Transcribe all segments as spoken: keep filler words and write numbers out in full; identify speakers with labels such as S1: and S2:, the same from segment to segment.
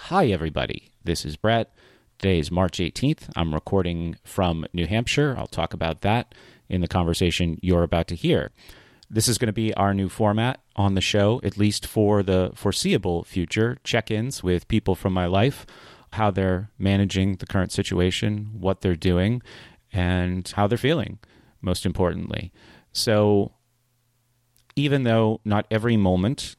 S1: Hi, everybody. This is Brett. Today is March eighteenth. I'm recording from New Hampshire. I'll talk about that in the conversation you're about to hear. This is going to be our new format on the show, at least for the foreseeable future. Check-ins with people from my life, how they're managing the current situation, what they're doing, and how they're feeling, most importantly. So even though not every moment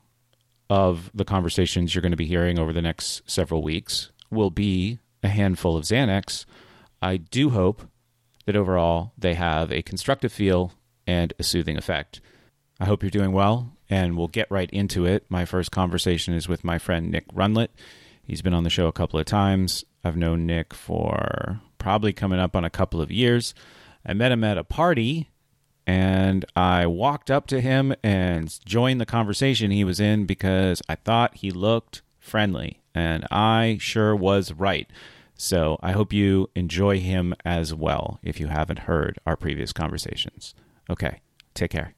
S1: of the conversations you're going to be hearing over the next several weeks will be a handful of Xanax, I do hope that overall they have a constructive feel and a soothing effect. I hope you're doing well, and we'll get right into it. My first conversation is with my friend Nick Runlet. He's been on the show a couple of times. I've known Nick for probably coming up on a couple of years. I met him at a party, and I walked up to him and joined the conversation he was in because I thought he looked friendly, and I sure was right. So I hope you enjoy him as well if you haven't heard our previous conversations. Okay, take care.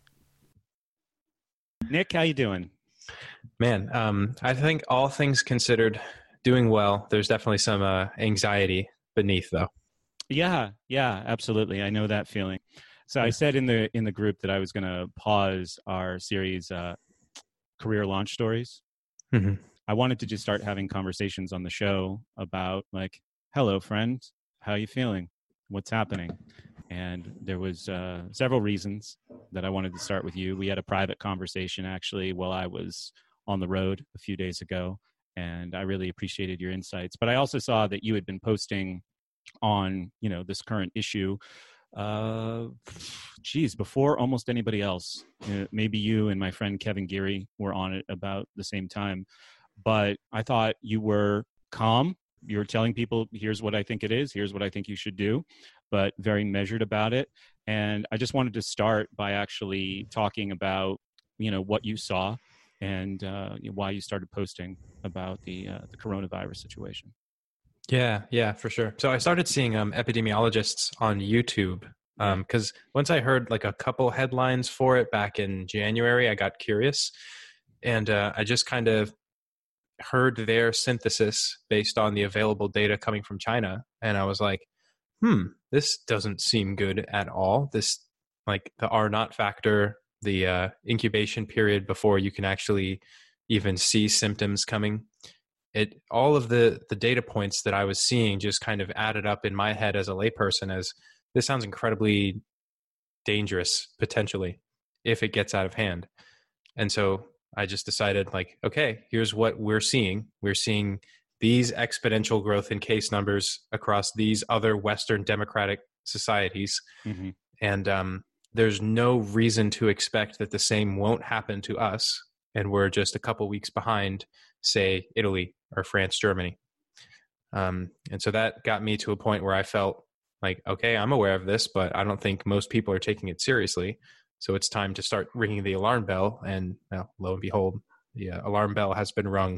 S1: Nick, how you doing?
S2: Man, um, I think all things considered, doing well. There's definitely some uh, anxiety beneath, though.
S1: Yeah, yeah, absolutely. I know that feeling. So I said in the in the group that I was going to pause our series, uh, Career Launch Stories.
S2: Mm-hmm.
S1: I wanted to just start having conversations on the show about, like, hello, friend, how you feeling? What's happening? And there was uh, several reasons that I wanted to start with you. We had a private conversation, actually, while I was on the road a few days ago, and I really appreciated your insights. But I also saw that you had been posting on, you know, this current issue uh geez before almost anybody else. Uh, maybe you and my friend Kevin Geary were on it about the same time, but I thought you were calm. You were telling people, here's what I think it is, here's what I think you should do, but very measured about it. And I just wanted to start by actually talking about, you know, what you saw and uh why you started posting about the uh, the coronavirus situation.
S2: Yeah, yeah, for sure. So I started seeing um, epidemiologists on YouTube because um, once I heard like a couple headlines for it back in January, I got curious. And uh, I just kind of heard their synthesis based on the available data coming from China. And I was like, hmm, this doesn't seem good at all. This, like the R naught factor, the uh, incubation period before you can actually even see symptoms coming. It all of the the data points that I was seeing just kind of added up in my head as a layperson as this sounds incredibly dangerous potentially if it gets out of hand. And so I just decided, like, okay, here's what we're seeing. We're seeing these exponential growth in case numbers across these other Western democratic societies.
S1: Mm-hmm.
S2: And um, there's no reason to expect that the same won't happen to us. And we're just a couple weeks behind, say, Italy or France, Germany. Um, and so that got me to a point where I felt like, okay, I'm aware of this, but I don't think most people are taking it seriously. So it's time to start ringing the alarm bell. And well, lo and behold, the uh, alarm bell has been rung.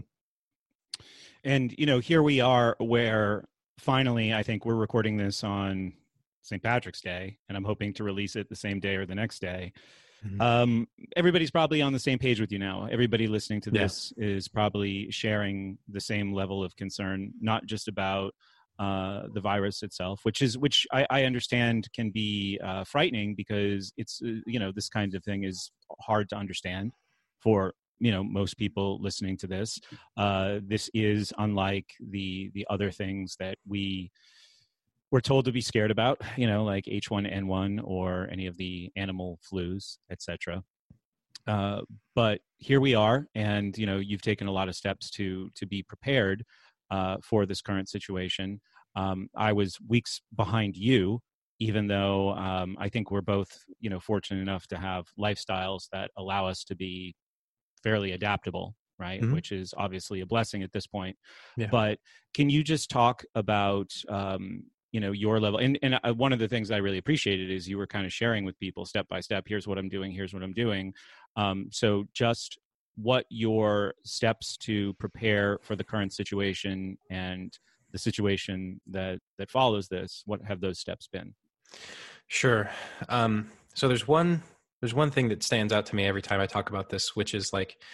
S1: And, you know, here we are where finally, I think we're recording this on Saint Patrick's Day, and I'm hoping to release it the same day or the next day. Mm-hmm. Um, everybody's probably on the same page with you now. Everybody listening to this yeah. is probably sharing the same level of concern, not just about uh, the virus itself, which is which I, I understand can be uh, frightening because it's uh, you know, this kind of thing is hard to understand for, you know, most people listening to this. Uh, this is unlike the the other things that we we're told to be scared about, you know, like H one N one or any of the animal flus, et cetera. Uh, but here we are, and, you know, you've taken a lot of steps to to be prepared uh, for this current situation. Um, I was weeks behind you, even though um, I think we're both, you know, fortunate enough to have lifestyles that allow us to be fairly adaptable, right? Mm-hmm. Which is obviously a blessing at this point. Yeah. But can you just talk about, um, you know, your level? And, and uh, one of the things I really appreciated is you were kind of sharing with people step by step, here's what I'm doing, here's what I'm doing. Um, so just what your steps to prepare for the current situation and the situation that, that follows this, what have those steps been?
S2: Sure. Um, so there's one, there's one thing that stands out to me every time I talk about this, which is like,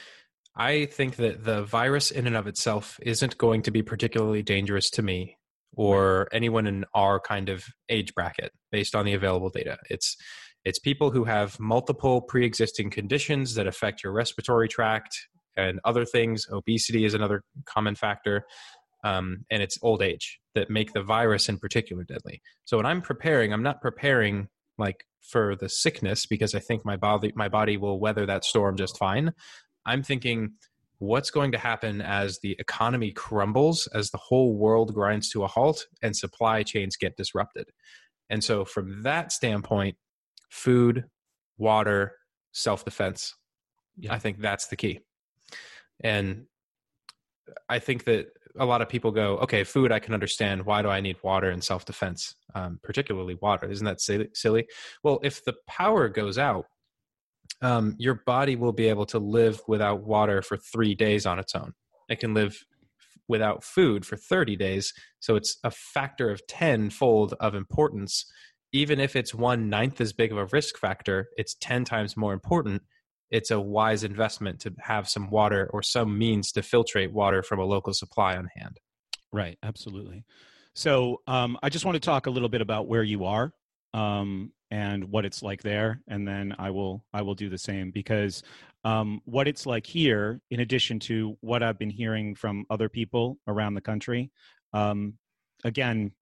S2: I think that the virus in and of itself isn't going to be particularly dangerous to me or anyone in our kind of age bracket based on the available data. It's it's people who have multiple pre-existing conditions that affect your respiratory tract and other things. Obesity is another common factor. Um, and it's old age that make the virus in particular deadly. So when I'm preparing, I'm not preparing like for the sickness because I think my body my body will weather that storm just fine. I'm thinking what's going to happen as the economy crumbles, as the whole world grinds to a halt and supply chains get disrupted. And so from that standpoint, food, water, self-defense, yeah. I think that's the key. And I think that a lot of people go, okay, food, I can understand. Why do I need water and self-defense, um, particularly water? Isn't that silly? Well, if the power goes out, um, your body will be able to live without water for three days on its own. It can live without food for thirty days. So it's a factor of tenfold of importance. Even if it's one ninth as big of a risk factor, it's ten times more important. It's a wise investment to have some water or some means to filtrate water from a local supply on hand.
S1: Right. Absolutely. So um, I just want to talk a little bit about where you are um, and what it's like there. And then I will, I will do the same because um, what it's like here, in addition to what I've been hearing from other people around the country, um, again,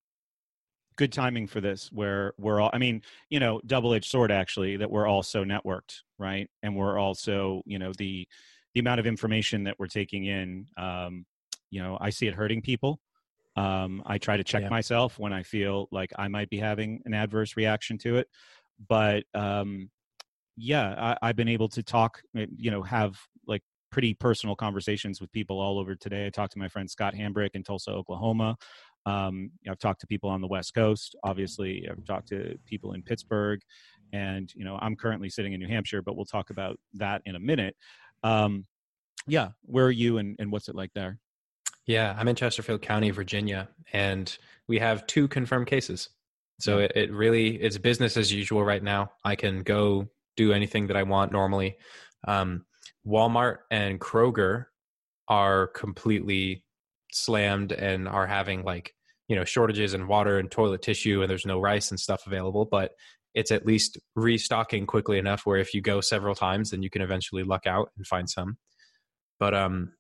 S1: good timing for this where we're all, I mean, you know, double-edged sword actually, that we're all so networked, right? And we're also, you know, the, the amount of information that we're taking in, um, you know, I see it hurting people. Um, I try to check yeah. myself when I feel like I might be having an adverse reaction to it. But um, yeah, I, I've been able to talk, you know, have like pretty personal conversations with people all over today. I talked to my friend Scott Hambrick in Tulsa, Oklahoma. Um, I've talked to people on the West Coast. Obviously, I've talked to people in Pittsburgh, and you know, I'm currently sitting in New Hampshire, but we'll talk about that in a minute. Um, yeah, where are you, and, and what's it like there?
S2: Yeah, I'm in Chesterfield County, Virginia, and we have two confirmed cases. So yeah. it, it really it's business as usual right now. I can go do anything that I want normally. Um, Walmart and Kroger are completely slammed and are having like, you know, shortages in water and toilet tissue, and there's no rice and stuff available, but it's at least restocking quickly enough where if you go several times, then you can eventually luck out and find some. But um,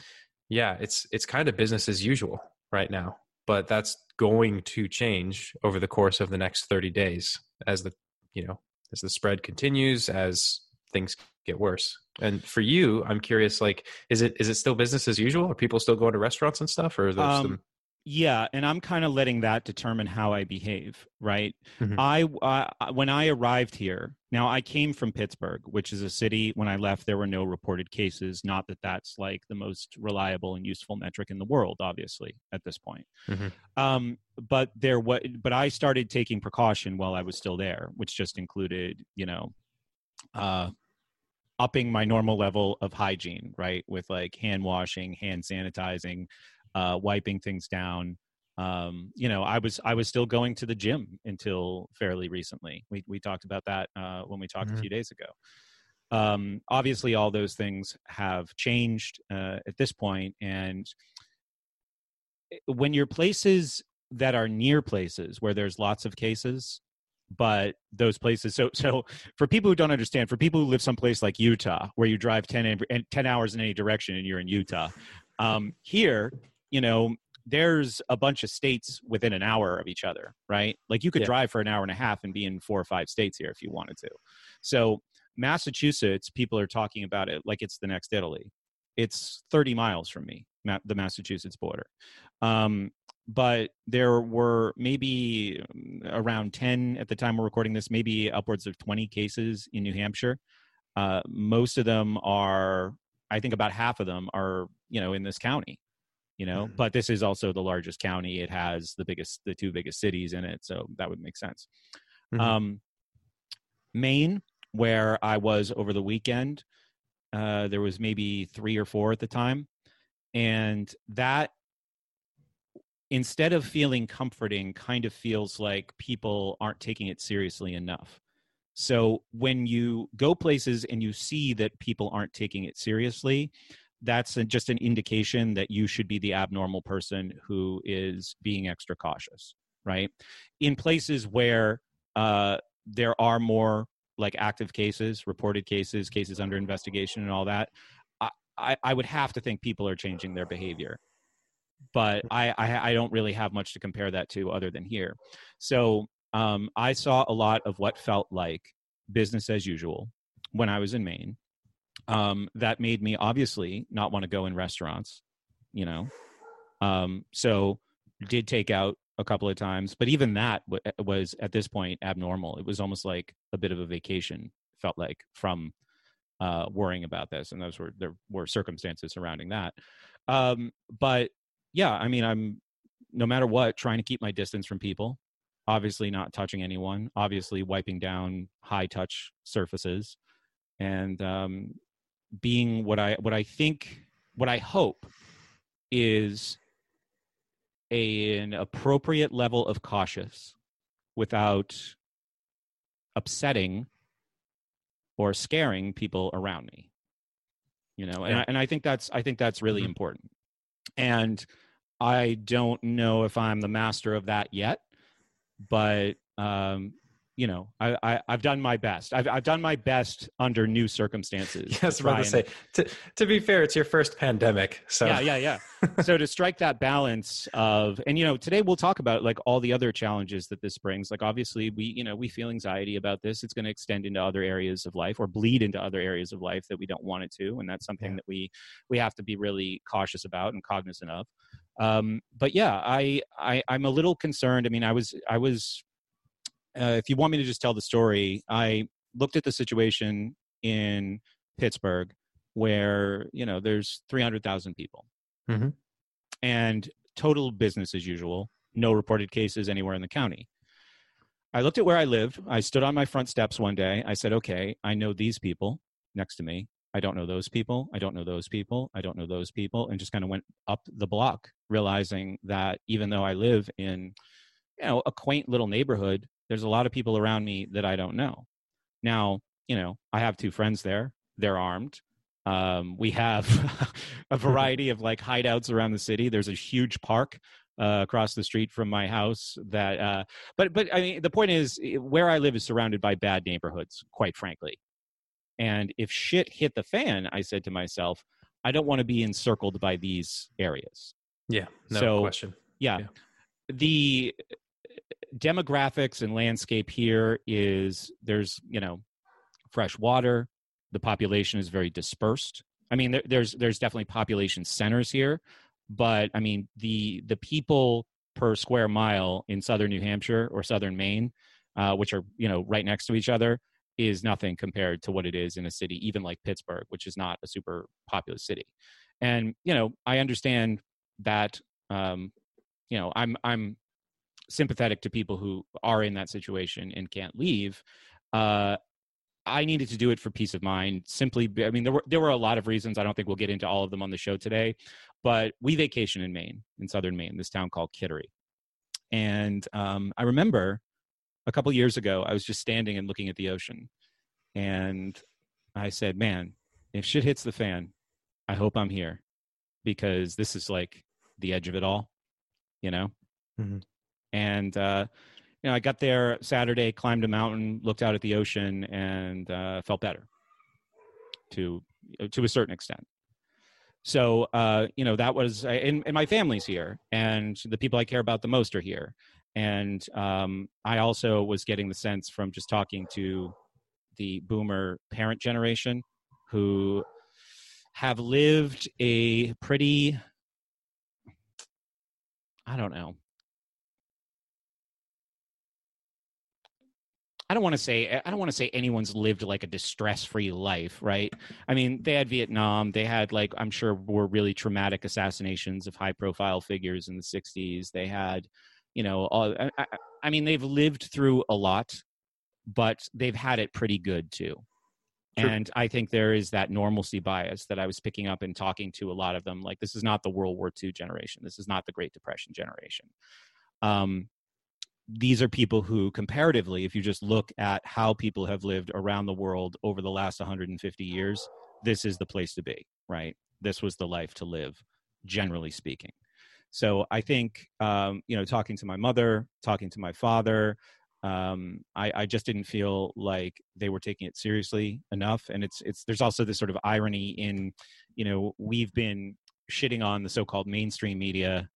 S2: yeah, it's it's kind of business as usual right now, but that's going to change over the course of the next thirty days as the, you know, as the spread continues, as things get worse. And for you, I'm curious, like, is it is it still business as usual? Are people still going to restaurants and stuff, or are there um, some?
S1: Yeah, and I'm kind of letting that determine how I behave, right? Mm-hmm. I uh, when I arrived here, now I came from Pittsburgh, which is a city. When I left, there were no reported cases. Not that that's like the most reliable and useful metric in the world, obviously, at this point. Mm-hmm. Um, but there, what? But I started taking precaution while I was still there, which just included, you know, uh, upping my normal level of hygiene, right, with like hand washing, hand sanitizing. Uh, wiping things down. Um, you know, I was I was still going to the gym until fairly recently. We we talked about that uh, when we talked mm-hmm. a few days ago. Um, obviously, all those things have changed uh, at this point, and when you're places that are near places where there's lots of cases, but those places. So so for people who don't understand, for people who live someplace like Utah, where you drive ten, ten hours in any direction and you're in Utah, um, here. You know, there's a bunch of states within an hour of each other, right? Like you could yeah. drive for an hour and a half and be in four or five states here if you wanted to. So Massachusetts, people are talking about it like it's the next Italy. It's thirty miles from me, the Massachusetts border. Um, but there were maybe around ten at the time we're recording this, maybe upwards of twenty cases in New Hampshire. Uh, most of them are, I think about half of them are, you know, in this county. You know, mm-hmm. but this is also the largest county. It has the biggest, the two biggest cities in it. So that would make sense. Mm-hmm. Um, Maine, where I was over the weekend, uh, there was maybe three or four at the time. And that, instead of feeling comforting, kind of feels like people aren't taking it seriously enough. So when you go places and you see that people aren't taking it seriously, that's a, just an indication that you should be the abnormal person who is being extra cautious, right? In places where uh, there are more like active cases, reported cases, cases under investigation and all that, I, I, I would have to think people are changing their behavior. But I, I, I don't really have much to compare that to other than here. So um, I saw a lot of what felt like business as usual when I was in Maine. Um, that made me obviously not want to go in restaurants, you know. Um, so did take out a couple of times, but even that w- was at this point abnormal. It was almost like a bit of a vacation, felt like, from uh, worrying about this, and those were there were circumstances surrounding that. Um, but yeah, I mean, I'm no matter what trying to keep my distance from people. Obviously, not touching anyone. Obviously, wiping down high touch surfaces, and um, being what I what I think what I hope is a, an appropriate level of cautious without upsetting or scaring people around me. You know, and
S2: Yeah.
S1: I, and I think that's I think that's really
S2: Mhm.
S1: important. And I don't know if I'm the master of that yet, but um, you know, I, I I've done my best. I've I've done my best under new circumstances.
S2: Yeah, I was
S1: to
S2: about
S1: try
S2: to
S1: and
S2: say, to, to be fair, it's your first pandemic. So
S1: yeah, yeah, yeah. So to strike that balance of, and you know, today we'll talk about like all the other challenges that this brings. Like obviously, we you know we feel anxiety about this. It's going to extend into other areas of life or bleed into other areas of life that we don't want it to, and that's something
S2: Yeah.
S1: that we we have to be really cautious about and cognizant of. Um, but yeah, I, I I'm a little concerned. I mean, I was I was. Uh, if you want me to just tell the story, I looked at the situation in Pittsburgh where, you know, there's three hundred thousand people
S2: Mhm.
S1: and total business as usual, no reported cases anywhere in the county. I looked at where I live. I stood on my front steps one day. I said, okay, I know these people next to me. I don't know those people. I don't know those people. I don't know those people. And just kind of went up the block, realizing that even though I live in, you know, a quaint little neighborhood, there's a lot of people around me that I don't know. Now, you know, I have two friends there. They're armed. Um, we have a variety of like hideouts around the city. There's a huge park uh, across the street from my house that, uh, but, but I mean, the point is where I live is surrounded by bad neighborhoods, quite frankly. And if shit hit the fan, I said to myself, I don't want to be encircled by these areas.
S2: Yeah, no
S1: so,
S2: question.
S1: Yeah,
S2: Yeah.
S1: the demographics and landscape here is there's, you know, fresh water. The population is very dispersed. I mean, there, there's there's definitely population centers here, but I mean the the people per square mile in southern New Hampshire or southern Maine, uh, which are you know right next to each other, is nothing compared to what it is in a city even like Pittsburgh, which is not a super populous city. And you know, I understand that. Um, you know, I'm I'm sympathetic to people who are in that situation and can't leave. Uh, I needed to do it for peace of mind. Simply, I mean, there were there were a lot of reasons. I don't think we'll get into all of them on the show today, but we vacation in Maine, in southern Maine, this town called Kittery. And um, I remember a couple years ago, I was just standing and looking at the ocean, and I said, "Man, if shit hits the fan, I hope I'm here, because this is like the edge of it all, you know."
S2: Mm-hmm.
S1: And uh, you know, I got there Saturday, climbed a mountain, looked out at the ocean, and uh, felt better to to a certain extent. So, uh, you know, that was, and, and my family's here, and the people I care about the most are here. And um, I also was getting the sense from just talking to the boomer parent generation who have lived a pretty, I don't know, I don't want to say I don't want to say anyone's lived like a distress-free life, right? I mean, they had Vietnam, they had like I'm sure were really traumatic assassinations of high-profile figures in the sixties. They had, you know, all, I, I, I mean, they've lived through a lot, but they've had it pretty good too. True. And I think there is that normalcy bias that I was picking up and talking to a lot of them. Like, this is not the World War Two generation. This is not the Great Depression generation. Um, these are people who, comparatively, if you just look at how people have lived around the world over the last one hundred fifty years, this is the place to be, right? This was the life to live, generally speaking. So I think, um, you know, talking to my mother, talking to my father, um, I, I just didn't feel like they were taking it seriously enough. And it's, it's, there's also this sort of irony in, you know, we've been shitting on the so-called mainstream media.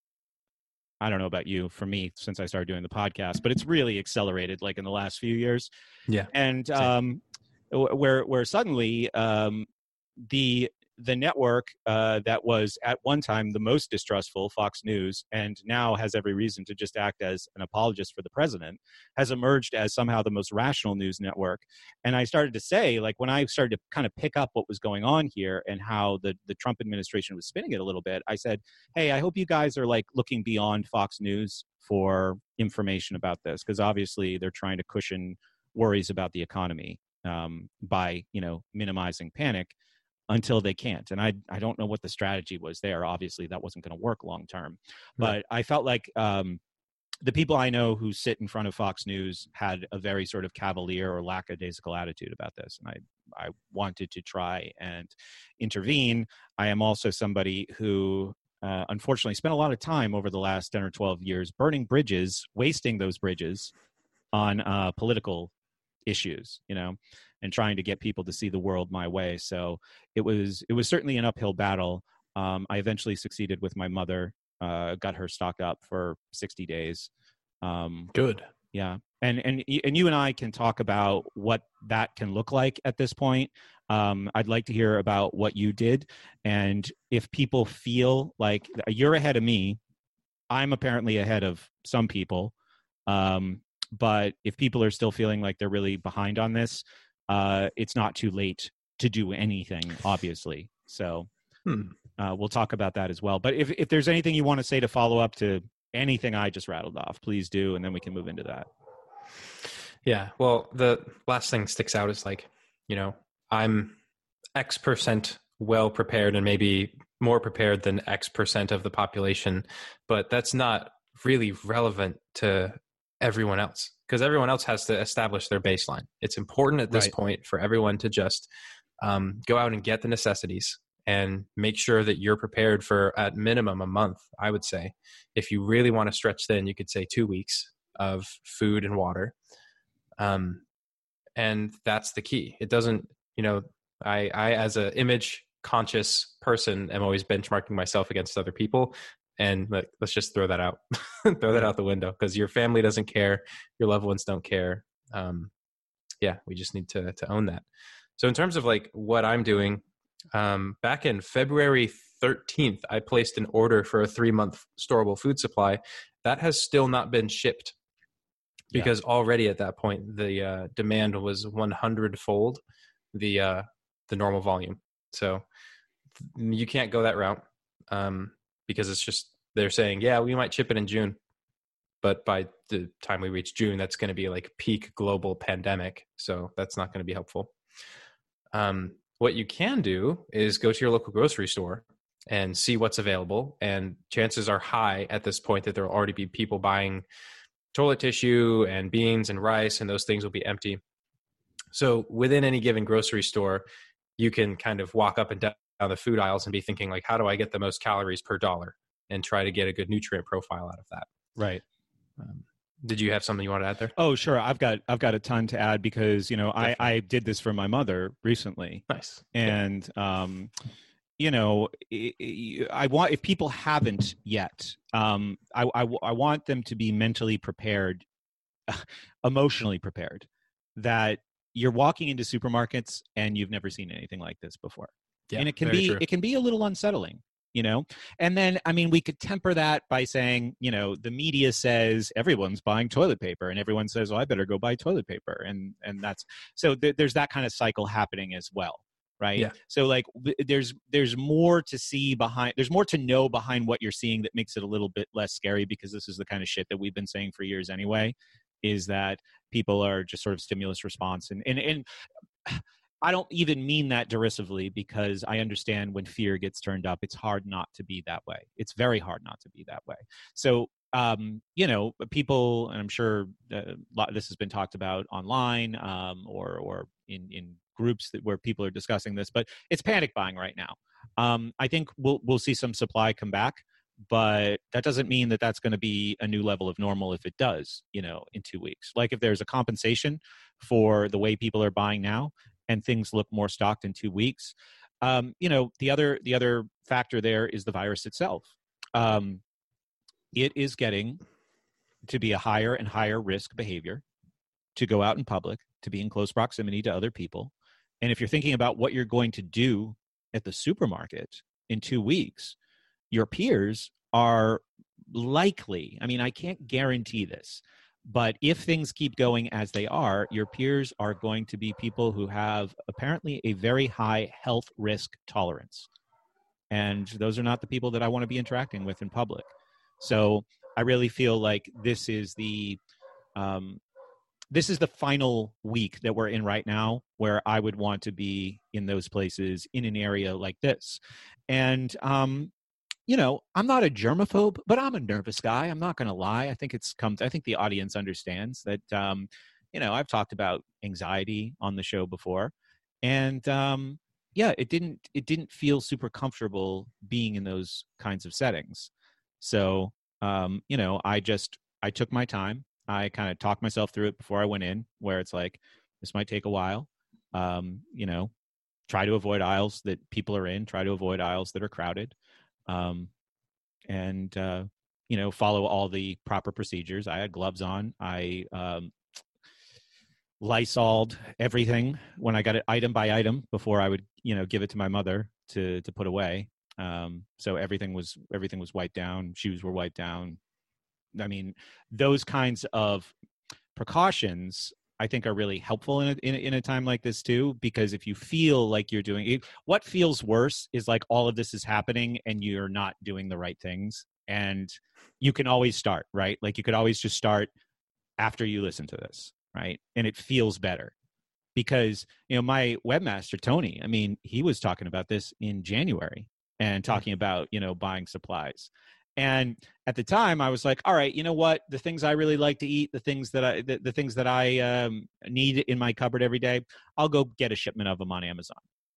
S1: I don't know about you, for me, since I started doing the podcast, but it's really accelerated like in the last few years.
S2: Yeah.
S1: And um, where where suddenly um, the the network uh, that was at one time the most distrustful, Fox News, and now has every reason to just act as an apologist for the president, has emerged as somehow the most rational news network. And I started to say, like, when I started to kind of pick up what was going on here and how the, the Trump administration was spinning it a little bit, I said, hey, I hope you guys are like looking beyond Fox News for information about this, because obviously they're trying to cushion worries about the economy um, by, you know, minimizing panic until they can't. And I I don't know what the strategy was there. Obviously, that wasn't going to work long term. But right. I felt like um, the people I know who sit in front of Fox News had a very sort of cavalier or lackadaisical attitude about this. And I, I wanted to try and intervene. I am also somebody who uh, unfortunately spent a lot of time over the last ten or twelve years burning bridges, wasting those bridges on uh, political issues, you know, and trying to get people to see the world my way. So it was it was certainly an uphill battle. Um, I eventually succeeded with my mother, uh, got her stocked up for sixty days. Um,
S2: Good.
S1: Yeah. And, and, and you and I can talk about what that can look like at this point. Um, I'd like to hear about what you did. And if people feel like you're ahead of me, I'm apparently ahead of some people. Um, but if people are still feeling like they're really behind on this, uh, it's not too late to do anything, obviously. So hmm. uh, we'll talk about that as well. But if, if there's anything you want to say to follow up to anything I just rattled off, please do. And then we can move into that.
S2: Yeah. Well, the last thing sticks out is like, you know, I'm X percent well prepared and maybe more prepared than X percent of the population, but that's not really relevant to everyone else, because everyone else has to establish their baseline. It's important at this right. point for everyone to just um, go out and get the necessities and make sure that you're prepared for at minimum a month, I would say. If you really want to stretch thin, you could say two weeks of food and water. Um, and that's the key. It doesn't, you know, I, I as an image conscious person am always benchmarking myself against other people. And like, let's just throw that out, throw that out the window, because your family doesn't care. Your loved ones don't care. Um, yeah, we just need to to own that. So in terms of like what I'm doing, um, back in February thirteenth, I placed an order for a three month storable food supply that has still not been shipped, because yeah. already at that point, the uh, demand was one hundred fold the, uh, the normal volume. So you can't go that route. Um, because it's just, they're saying, yeah, we might ship it in June. But by the time we reach June, that's going to be like peak global pandemic. So that's not going to be helpful. Um, what you can do is go to your local grocery store and see what's available. And chances are high at this point that there will already be people buying toilet tissue and beans and rice, and those things will be empty. So within any given grocery store, you can kind of walk up and down the food aisles and be thinking like, how do I get the most calories per dollar, and try to get a good nutrient profile out of that.
S1: Right.
S2: Um, did you have something you want to add there?
S1: Oh, sure. I've got, I've got a ton to add, because, you know, I, I did this for my mother recently.
S2: Nice.
S1: And, yeah. um, you know, I want, if people haven't yet, um, I, I, I want them to be mentally prepared, emotionally prepared, that you're walking into supermarkets and you've never seen anything like this before. Yeah, and it can be, true. It can be a little unsettling, you know? And then, I mean, we could temper that by saying, you know, the media says everyone's buying toilet paper, and everyone says, well, I better go buy toilet paper. And, and that's, so th- there's that kind of cycle happening as well. Right. Yeah. So like there's, there's more to see behind, there's more to know behind what you're seeing that makes it a little bit less scary, because this is the kind of shit that we've been saying for years anyway, is that people are just sort of stimulus response. And, and, and I don't even mean that derisively, because I understand when fear gets turned up, it's hard not to be that way. It's very hard not to be that way. So, um, you know, people, and I'm sure uh, this has been talked about online um, or or in, in groups that where people are discussing this, but it's panic buying right now. Um, I think we'll we'll see some supply come back, but that doesn't mean that that's going to be a new level of normal if it does, you know, in two weeks. Like if there's a compensation for the way people are buying now and things look more stocked in two weeks, um, you know, the other the other factor there is the virus itself. Um, it is getting to be a higher and higher risk behavior to go out in public, to be in close proximity to other people. And if you're thinking about what you're going to do at the supermarket in two weeks, your peers are likely, I mean, I can't guarantee this, but if things keep going as they are, your peers are going to be people who have apparently a very high health risk tolerance. And those are not the people that I want to be interacting with in public. So I really feel like this is the um, this is the final week that we're in right now where I would want to be in those places in an area like this. And, um, you know, I'm not a germaphobe, but I'm a nervous guy. I'm not going to lie. I think it's come, to, I think the audience understands that, um, you know, I've talked about anxiety on the show before. And, um, yeah, it didn't, it didn't feel super comfortable being in those kinds of settings. So, um, you know, I just, I took my time. I kind of talked myself through it before I went in, where it's like, this might take a while. Um, you know, try to avoid aisles that people are in, try to avoid aisles that are crowded. Um, and, uh, you know, follow all the proper procedures. I had gloves on. I, um, Lysoled everything when I got it item by item before I would, you know, give it to my mother to, to put away. Um, so everything was, everything was wiped down. Shoes were wiped down. I mean, those kinds of precautions, I think, are really helpful in a, in, a, in a time like this too, because if you feel like you're doing it, what feels worse is like all of this is happening and you're not doing the right things. And you can always start, right? Like you could always just start after you listen to this, right? And it feels better because, you know, my webmaster, Tony, I mean, he was talking about this in January and talking about, you know, buying supplies. And at the time I was like, all right, you know what, the things I really like to eat, the things that I, the, the things that I um, need in my cupboard every day, I'll go get a shipment of them on Amazon.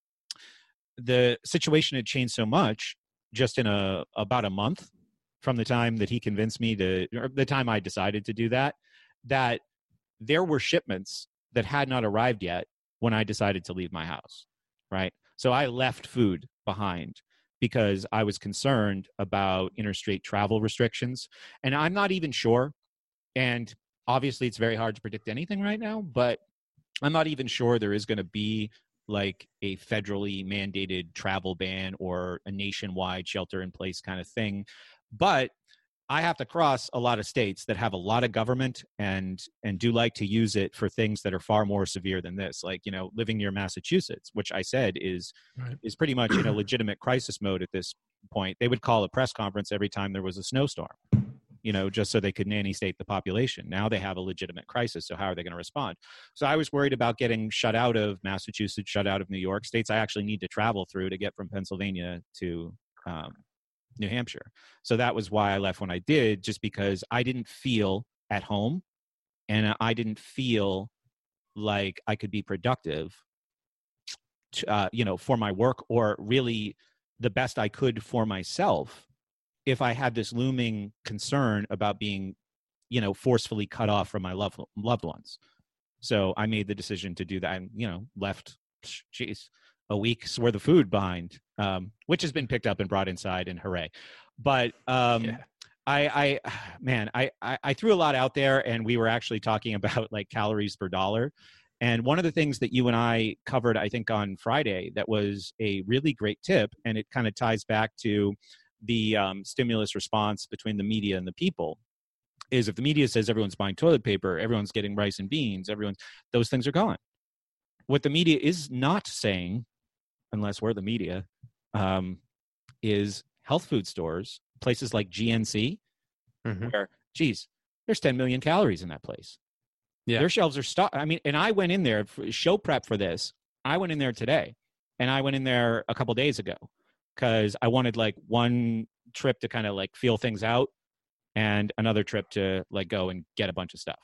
S1: The situation had changed so much just in a, about a month from the time that he convinced me to, or the time I decided to do that, that there were shipments that had not arrived yet when I decided to leave my house. Right. So I left food behind because I was concerned about interstate travel restrictions. And I'm not even sure. And obviously it's very hard to predict anything right now, but I'm not even sure there is going to be like a federally mandated travel ban or a nationwide shelter in place kind of thing. But I have to cross a lot of states that have a lot of government and and do like to use it for things that are far more severe than this. Like, you know, living near Massachusetts, which I said is right. is pretty much in a legitimate crisis mode at this point. They would call a press conference every time there was a snowstorm, you know, just so they could nanny state the population. Now they have a legitimate crisis, so how are they going to respond? So I was worried about getting shut out of Massachusetts, shut out of New York, states I actually need to travel through to get from Pennsylvania to um, New Hampshire. So that was why I left when I did, just because I didn't feel at home and I didn't feel like I could be productive, to, uh, you know, for my work or really the best I could for myself if I had this looming concern about being, you know, forcefully cut off from my loved, loved ones. So I made the decision to do that and, you know, left, geez, a week's worth of food behind, um, which has been picked up and brought inside, and hooray. But um, yeah. I, I, man, I, I, I threw a lot out there, and we were actually talking about like calories per dollar. And one of the things that you and I covered, I think on Friday, that was a really great tip, and it kind of ties back to the um, stimulus response between the media and the people, is if the media says everyone's buying toilet paper, everyone's getting rice and beans, everyone's, those things are gone. What the media is not saying, unless we're the media, um, is health food stores, places like G N C, mm-hmm. where, geez, there's ten million calories in that place. Yeah. Their shelves are stocked. I mean, and I went in there for show prep for this, I went in there today, and I went in there a couple days ago because I wanted like one trip to kind of like feel things out and another trip to like go and get a bunch of stuff.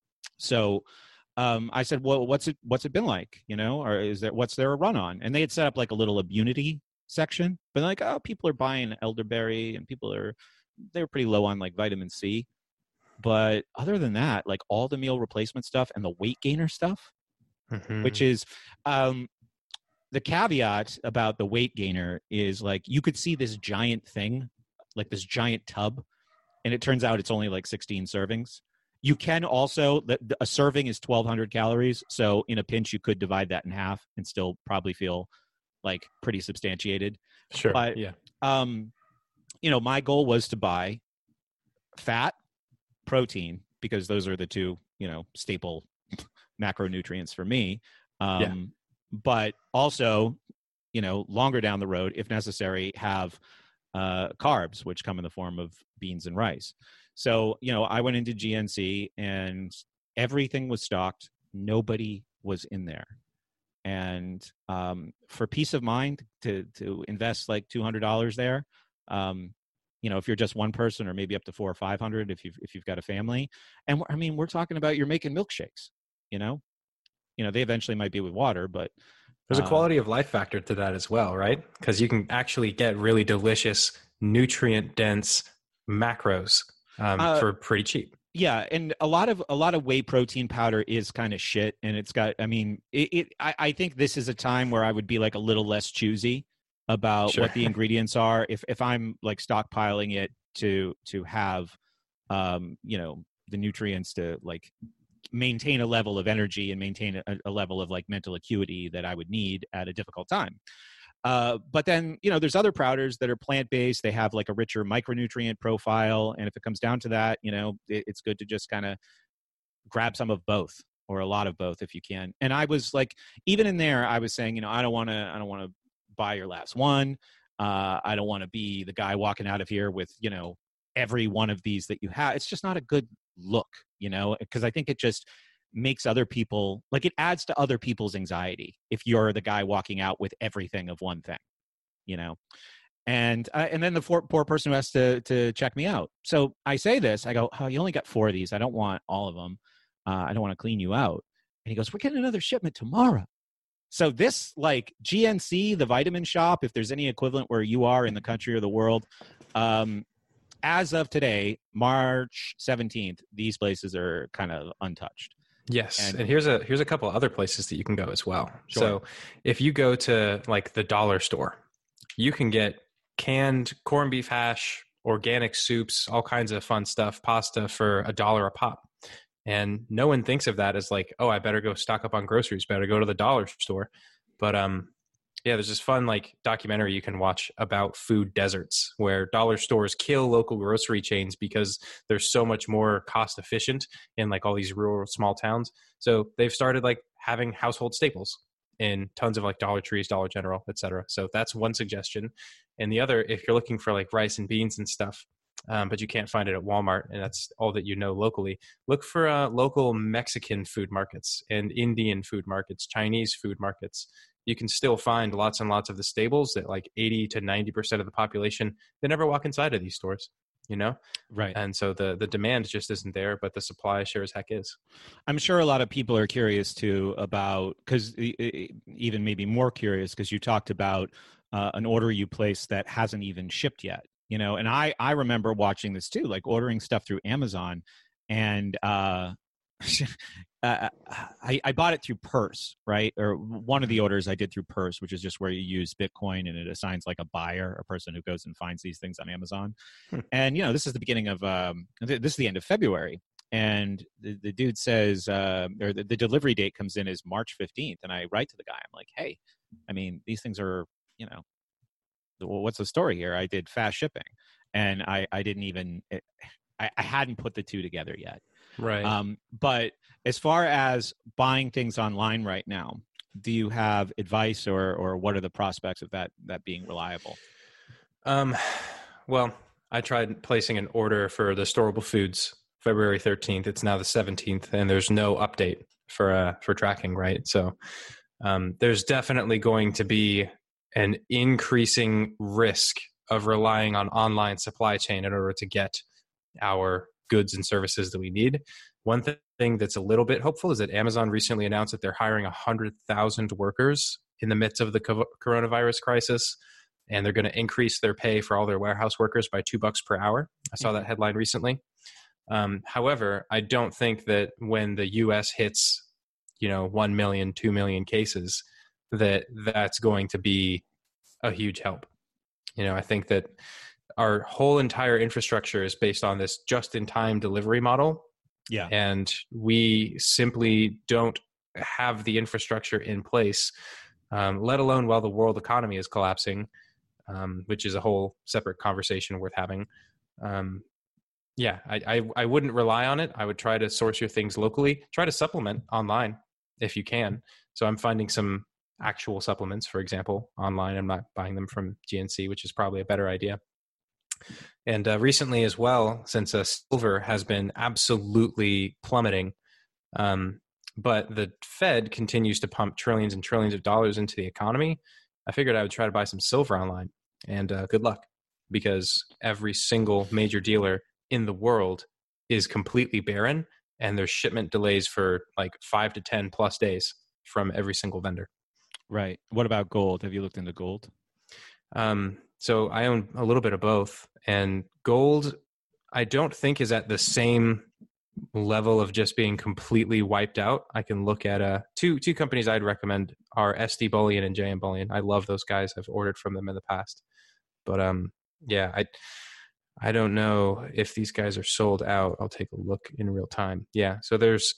S1: So um, I said, well, what's it, what's it been like? You know, or is there, what's there a run on? And they had set up like a little immunity section, but like, oh, people are buying elderberry and people are, they were pretty low on like vitamin C. But other than that, like all the meal replacement stuff and the weight gainer stuff, mm-hmm. which is um, the caveat about the weight gainer is like you could see this giant thing, like this giant tub, and it turns out it's only like sixteen servings. You can also, a serving is twelve hundred calories. So in a pinch, you could divide that in half and still probably feel like pretty substantiated.
S2: Sure.
S1: But,
S2: yeah.
S1: um, you know, my goal was to buy fat, protein, because those are the two, you know, staple macronutrients for me. Um, yeah. But also, you know, longer down the road, if necessary, have uh, carbs, which come in the form of beans and rice. So, you know, I went into G N C and everything was stocked. Nobody was in there. And um, for peace of mind to to invest like two hundred dollars there, um, you know, if you're just one person or maybe up to four or five hundred if you've, if you've got a family. And I mean, we're talking about you're making milkshakes, you know, you know, they eventually might be with water, but
S2: there's
S1: uh,
S2: a quality of life factor to that as well, right? Because you can actually get really delicious, nutrient dense macros um, uh, for pretty cheap.
S1: Yeah. And a lot of, a lot of whey protein powder is kind of shit. And it's got, I mean, it, it I, I think this is a time where I would be like a little less choosy about sure. what the ingredients are. If, if I'm like stockpiling it to, to have, um, you know, the nutrients to like maintain a level of energy and maintain a, a level of like mental acuity that I would need at a difficult time. Uh, but then, you know, there's other powders that are plant-based. They have like a richer micronutrient profile. And if it comes down to that, you know, it, it's good to just kind of grab some of both or a lot of both if you can. And I was like, even in there, I was saying, you know, I don't want to, I don't want to buy your last one. Uh, I don't want to be the guy walking out of here with, you know, every one of these that you have. It's just not a good look, you know, because I think it just makes other people, like it adds to other people's anxiety if you're the guy walking out with everything of one thing, you know. And uh, and then the poor, poor person who has to to check me out. So I say this, I go, oh, you only got four of these. I don't want all of them. Uh, I don't want to clean you out. And he goes, we're getting another shipment tomorrow. So this, like G N C, the vitamin shop, if there's any equivalent where you are in the country or the world, um, as of today, March seventeenth, these places are kind of untouched.
S2: Yes. And, and here's a here's a couple other places that you can go as well.
S1: Sure.
S2: So if you go to like the dollar store, you can get canned corned beef hash, organic soups, all kinds of fun stuff, pasta for a dollar a pop. And no one thinks of that as like, oh, I better go stock up on groceries, better go to the dollar store. But um yeah, there's this fun like documentary you can watch about food deserts where dollar stores kill local grocery chains because they're so much more cost efficient in like all these rural small towns. So they've started like having household staples in tons of like Dollar Trees, Dollar General, et cetera. So that's one suggestion. And the other, if you're looking for like rice and beans and stuff, um, but you can't find it at Walmart and that's all that you know locally, look for uh, local Mexican food markets and Indian food markets, Chinese food markets. You can still find lots and lots of the staples that like eighty to ninety percent of the population, they never walk inside of these stores, you know?
S1: Right.
S2: And so the, the demand just isn't there, but the supply sure as heck is.
S1: I'm sure a lot of people are curious too about, because even maybe more curious, because you talked about uh, an order you placed that hasn't even shipped yet, you know? And I, I remember watching this too, like ordering stuff through Amazon and, uh, Uh, I, I bought it through Purse, right? Or one of the orders I did through Purse, which is just where you use Bitcoin and it assigns like a buyer, a person who goes and finds these things on Amazon. Hmm. And, you know, this is the beginning of, um, th- this is the end of February. And the, the dude says, uh, or the, the delivery date comes in is March fifteenth. And I write to the guy, I'm like, hey, I mean, these things are, you know, well, what's the story here? I did fast shipping and I, I didn't even, it, I, I hadn't put the two together yet.
S2: Right.
S1: Um, but as far as buying things online right now, do you have advice or or what are the prospects of that that being reliable?
S2: Um, well, I tried placing an order for the storable foods February thirteenth. It's now the seventeenth, and there's no update for uh, for tracking, right? So Um, there's definitely going to be an increasing risk of relying on online supply chain in order to get our goods and services that we need. One th- thing that's a little bit hopeful is that Amazon recently announced that they're hiring one hundred thousand workers in the midst of the co- coronavirus crisis, and they're going to increase their pay for all their warehouse workers by two bucks per hour. I saw mm-hmm. that headline recently. Um, however, I don't think that when the U S hits, you know, one million, two million cases, that that's going to be a huge help. You know, I think that our whole entire infrastructure is based on this just-in-time delivery model.
S1: Yeah.
S2: And we simply don't have the infrastructure in place, um, let alone while the world economy is collapsing, um, which is a whole separate conversation worth having. Um, yeah, I, I, I wouldn't rely on it. I would try to source your things locally, try to supplement online if you can. So I'm finding some actual supplements, for example, online. I'm not buying them from G N C, which is probably a better idea. And uh, recently as well, since uh, silver has been absolutely plummeting, um, but the Fed continues to pump trillions and trillions of dollars into the economy, I figured I would try to buy some silver online. And uh, good luck, because every single major dealer in the world is completely barren, and there's shipment delays for like five to ten plus days from every single vendor.
S1: Right. What about gold? Have you looked into gold?
S2: Um, so I own a little bit of both, and gold, I don't think is at the same level of just being completely wiped out. I can look at uh, two two companies I'd recommend are S D Bullion and J M Bullion. I love those guys. I've ordered from them in the past, but um, yeah, I I don't know if these guys are sold out. I'll take a look in real time. Yeah, so there's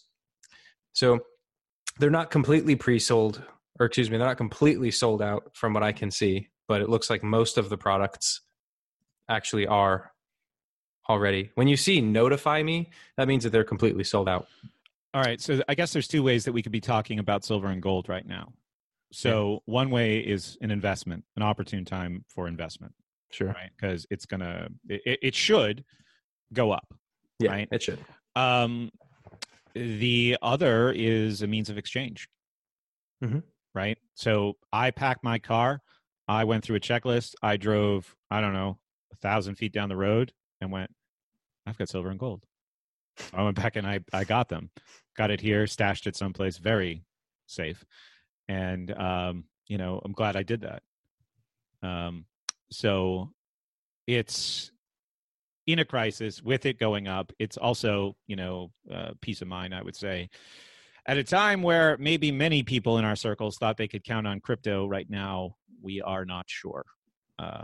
S2: so they're not completely pre-sold, or excuse me, they're not completely sold out from what I can see, but it looks like most of the products actually are already. When you see notify me, that means that they're completely sold out.
S1: All right. So I guess there's two ways that we could be talking about silver and gold right now. So yeah. One way is an investment, an opportune time for investment.
S2: Sure.
S1: Right. Because it's going to, it, it should go up.
S2: Yeah,
S1: right?
S2: It should.
S1: Um, the other is a means of exchange.
S2: Mm-hmm.
S1: Right. So I packed my car. I went through a checklist. I drove, I don't know, a thousand feet down the road and went, I've got silver and gold. I went back and I, I got them, got it here, stashed it someplace very safe. And, um, you know, I'm glad I did that. Um, so it's in a crisis with it going up. It's also, you know, uh, peace of mind, I would say. At a time where maybe many people in our circles thought they could count on crypto, right now, we are not sure. Uh,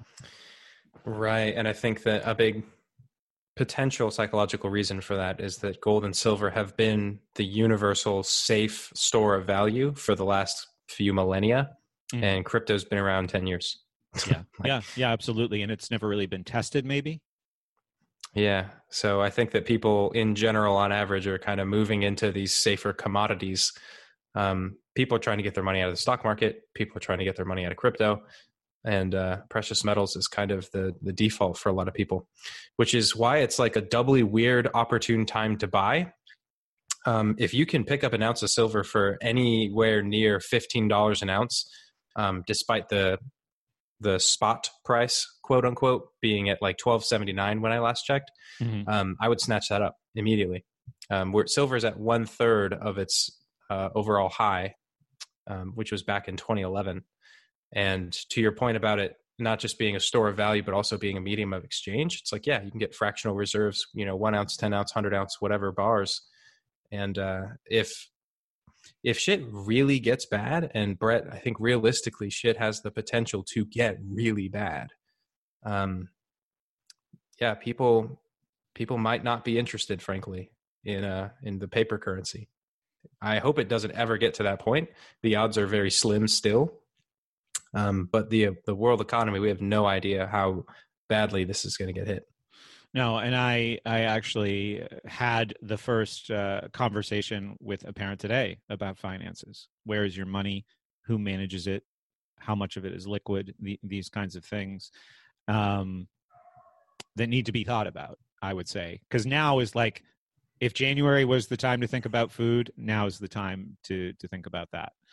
S2: right. And I think that a big potential psychological reason for that is that gold and silver have been the universal safe store of value for the last few millennia, mm-hmm. and crypto's been around ten years.
S1: Yeah, like, yeah, yeah, absolutely. And it's never really been tested, maybe.
S2: Yeah. So I think that people in general, on average, are kind of moving into these safer commodities. Um, people are trying to get their money out of the stock market. People are trying to get their money out of crypto. And uh, precious metals is kind of the, the default for a lot of people, which is why it's like a doubly weird, opportune time to buy. Um, if you can pick up an ounce of silver for anywhere near fifteen dollars an ounce, um, despite the the spot price, quote unquote, being at like twelve seventy-nine when I last checked, mm-hmm. um, I would snatch that up immediately. Um, where silver is at one third of its uh, overall high, um, which was back in twenty eleven. And to your point about it not just being a store of value, but also being a medium of exchange, it's like, yeah, you can get fractional reserves, you know, one ounce, ten ounce, one hundred ounce, whatever bars. And uh, if if shit really gets bad, and Brett, I think realistically shit has the potential to get really bad. Um, yeah, people people might not be interested, frankly, in uh, in the paper currency. I hope it doesn't ever get to that point. The odds are very slim still. Um, but the the world economy, we have no idea how badly this is going to get hit.
S1: No, and I I actually had the first uh, conversation with a parent today about finances. Where is your money? Who manages it? How much of it is liquid? The, these kinds of things um, that need to be thought about, I would say. Because now is like, if January was the time to think about food, now is the time to to think about that.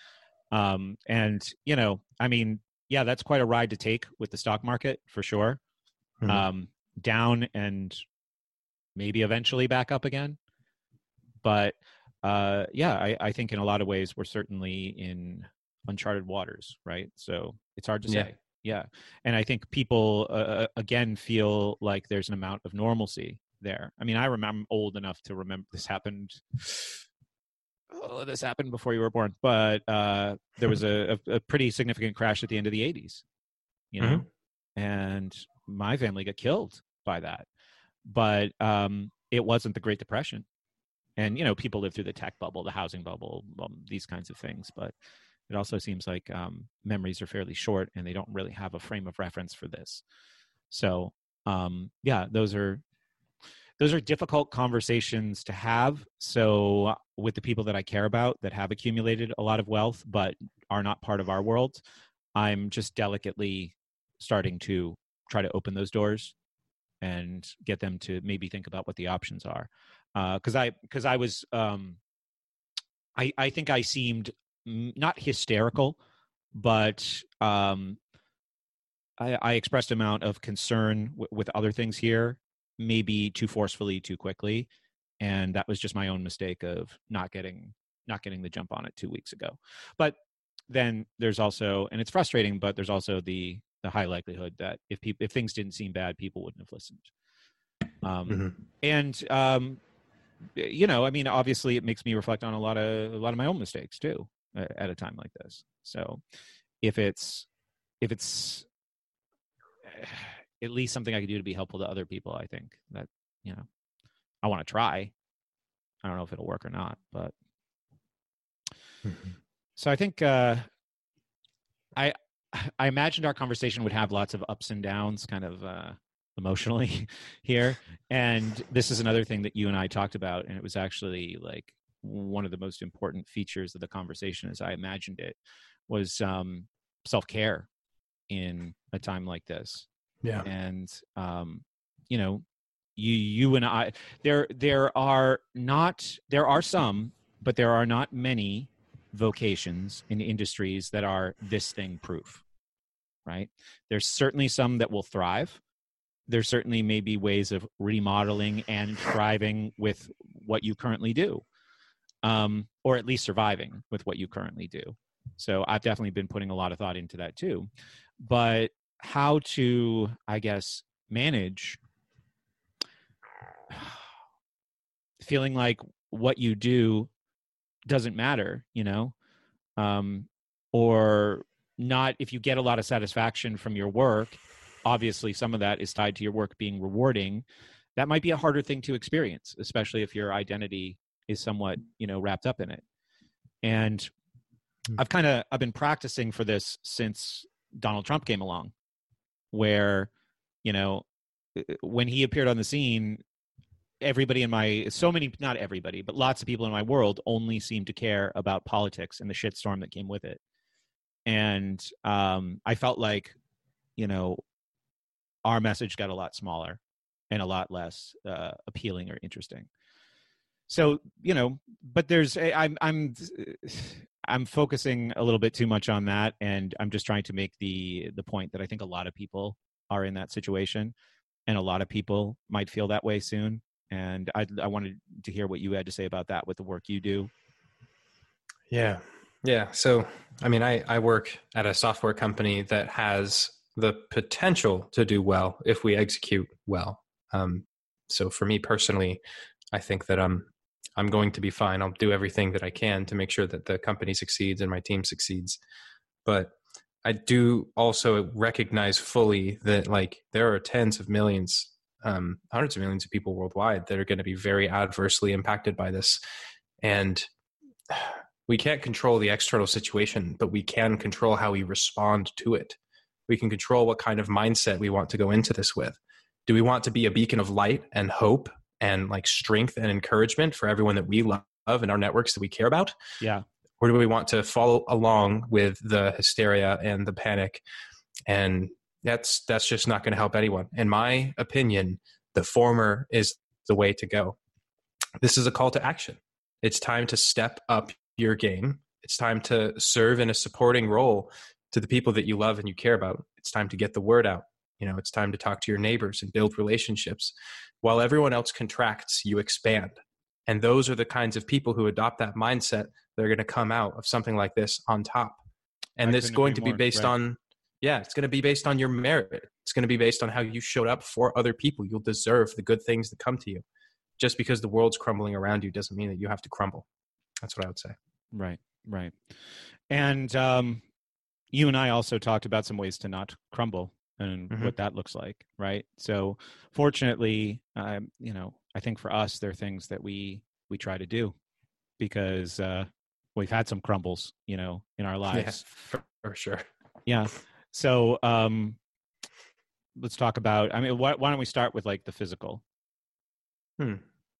S1: Um, and, you know, I mean, yeah, that's quite a ride to take with the stock market for sure. Mm-hmm. Um, down and maybe eventually back up again. But uh, yeah, I, I think in a lot of ways we're certainly in uncharted waters, right? So it's hard to say. Yeah. Yeah. And I think people, uh, again, feel like there's an amount of normalcy there. I mean, I remember, I'm old enough to remember this happened. Oh, this happened before you were born, but uh, there was a, a, a pretty significant crash at the end of the eighties, you know, mm-hmm. and my family got killed by that. But um, it wasn't the Great Depression. And, you know, people live through the tech bubble, the housing bubble, um, these kinds of things. But it also seems like um, memories are fairly short and they don't really have a frame of reference for this. So, um, yeah, those are those are difficult conversations to have. So with the people that I care about that have accumulated a lot of wealth but are not part of our world, I'm just delicately starting to try to open those doors and get them to maybe think about what the options are. Because uh, I, because I was, um, I, I think I seemed not hysterical, but um, I, I expressed amount of concern w- with other things here, maybe too forcefully, too quickly, and that was just my own mistake of not getting not getting the jump on it two weeks ago. But then there's also, and it's frustrating, but there's also the the high likelihood that if people if things didn't seem bad, people wouldn't have listened. Um, mm-hmm. And um, you know, I mean, obviously, it makes me reflect on a lot of a lot of my own mistakes too at a time like this. So, if it's if it's at least something I could do to be helpful to other people, I think that, you know, I want to try. I don't know if it'll work or not, but mm-hmm. So I think uh, I I imagined our conversation would have lots of ups and downs, kind of uh, emotionally here. And this is another thing that you and I talked about, and it was actually like one of the most important features of the conversation, as I imagined it, was um, self-care in a time like this.
S2: Yeah.
S1: And um, you know, you you and I, there there are not there are some, but there are not many vocations in industries that are this thing proof, right? There's certainly some that will thrive. There's certainly maybe ways of remodeling and thriving with what you currently do, um, or at least surviving with what you currently do. So I've definitely been putting a lot of thought into that too. But how to, I guess, manage feeling like what you do doesn't matter, you know, um, or not. If you get a lot of satisfaction from your work, obviously some of that is tied to your work being rewarding. That might be a harder thing to experience, especially if your identity is somewhat, you know, wrapped up in it. And mm-hmm. I've kind of, I've been practicing for this since Donald Trump came along, where, you know, when he appeared on the scene, everybody in my, so many, not everybody, but lots of people in my world only seemed to care about politics and the shitstorm that came with it. And um, I felt like, you know, our message got a lot smaller and a lot less uh, appealing or interesting. So, you know, but there's, I'm, I'm, I'm focusing a little bit too much on that. And I'm just trying to make the, the point that I think a lot of people are in that situation, and a lot of people might feel that way soon. And I, I wanted to hear what you had to say about that with the work you do.
S2: Yeah. Yeah. So, I mean, I, I work at a software company that has the potential to do well if we execute well. Um, so for me personally, I think that I'm, I'm going to be fine. I'll do everything that I can to make sure that the company succeeds and my team succeeds. But I do also recognize fully that, like, there are tens of millions, um, hundreds of millions of people worldwide that are going to be very adversely impacted by this. And we can't control the external situation, but we can control how we respond to it. We can control what kind of mindset we want to go into this with. Do we want to be a beacon of light and hope and like strength and encouragement for everyone that we love and our networks that we care about?
S1: Yeah.
S2: Or do we want to follow along with the hysteria and the panic? And that's that's just not going to help anyone. In my opinion, the former is the way to go. This is a call to action. It's time to step up your game. It's time to serve in a supporting role to the people that you love and you care about. It's time to get the word out. You know, it's time to talk to your neighbors and build relationships. While everyone else contracts, you expand. And those are the kinds of people who adopt that mindset. They're going to come out of something like this on top. And it's going to be based
S1: right.
S2: on, yeah, it's going to be based on your merit. It's going to be based on how you showed up for other people. You'll deserve the good things that come to you. Just because the world's crumbling around you doesn't mean that you have to crumble. That's what I would say.
S1: Right, right. And um, you and I also talked about some ways to not crumble and mm-hmm. what that looks like, right? So fortunately, um, you know, I think for us, there are things that we we try to do because uh, we've had some crumbles, you know, in our lives.
S2: Yeah, for, for sure.
S1: Yeah. So um, let's talk about, I mean, why, why don't we start with like the physical?
S2: Hmm.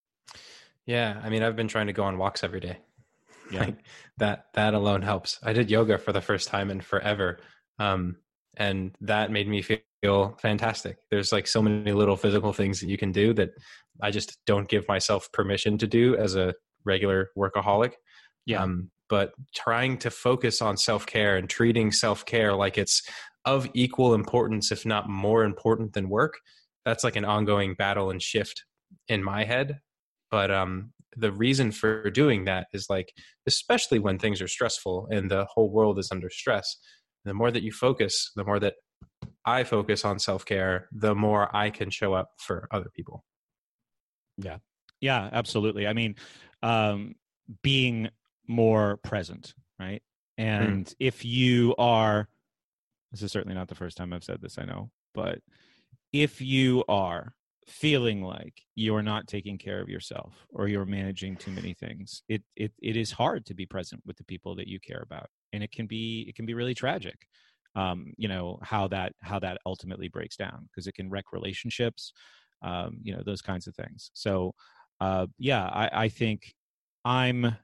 S2: Yeah. I mean, I've been trying to go on walks every day. Yeah. Like that, that alone helps. I did yoga for the first time in forever. Um, and that made me feel fantastic. There's like so many little physical things that you can do that I just don't give myself permission to do as a regular workaholic.
S1: Yeah.
S2: Um, but trying to focus on self-care and treating self-care like it's of equal importance, if not more important than work, that's like an ongoing battle and shift in my head. But um, the reason for doing that is like, especially when things are stressful and the whole world is under stress, the more that you focus, the more that I focus on self-care, the more I can show up for other people.
S1: Yeah. Yeah, absolutely. I mean, um, being more present, right? And mm. if you are, this is certainly not the first time I've said this, I know, but if you are feeling like you're not taking care of yourself or you're managing too many things, it it it is hard to be present with the people that you care about, and it can be it can be really tragic. Um, you know how that how that ultimately breaks down, because it can wreck relationships, um, you know those kinds of things. So, uh, yeah, I, I think I'm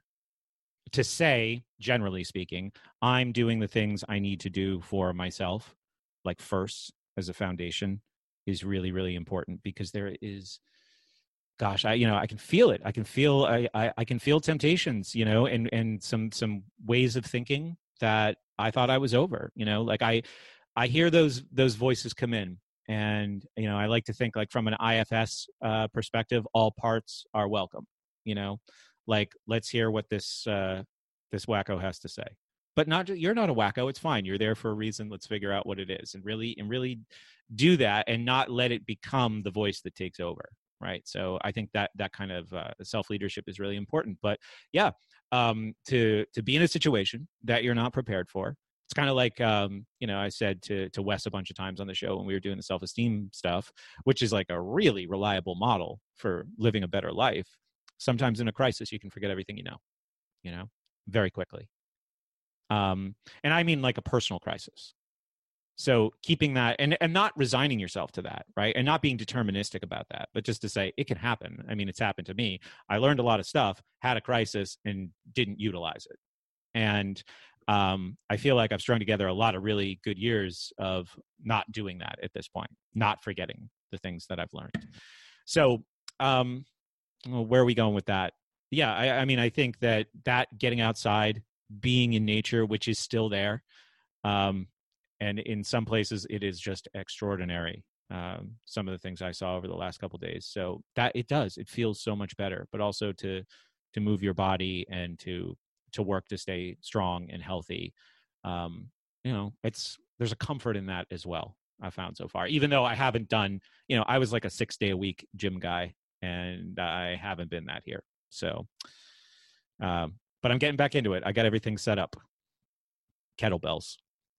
S1: to say, generally speaking, I'm doing the things I need to do for myself, like first as a foundation, is really, really important, because there is, gosh, I, you know, I can feel it. I can feel, I, I, I can feel temptations, you know, and, and some, some ways of thinking that I thought I was over, you know, like I, I hear those, those voices come in, and, you know, I like to think like from an I F S uh, perspective, all parts are welcome, you know, like, let's hear what this, uh, this wacko has to say. But not, you're not a wacko. It's fine. You're there for a reason. Let's figure out what it is, and really, and really do that, and not let it become the voice that takes over. Right. So I think that that kind of uh, self-leadership is really important. But yeah, um, to to be in a situation that you're not prepared for. It's kind of like, um, you know, I said to to Wes a bunch of times on the show when we were doing the self-esteem stuff, which is like a really reliable model for living a better life. Sometimes in a crisis, you can forget everything you know, you know, very quickly. Um, and I mean like a personal crisis. So keeping that, and, and not resigning yourself to that, right? And not being deterministic about that, but just to say it can happen. I mean, it's happened to me. I learned a lot of stuff, had a crisis, and didn't utilize it. And um, I feel like I've strung together a lot of really good years of not doing that at this point, not forgetting the things that I've learned. So um, well, where are we going with that? Yeah, I, I mean, I think that that getting outside, being in nature, which is still there, um, and in some places it is just extraordinary. Um, some of the things I saw over the last couple of days. So that it does, it feels so much better, but also to, to move your body and to, to work to stay strong and healthy. Um, you know, it's, there's a comfort in that as well, I found so far, even though I haven't done, you know, I was like a six day a week gym guy, and I haven't been that here. So, um, but I'm getting back into it. I got everything set up. Kettlebells.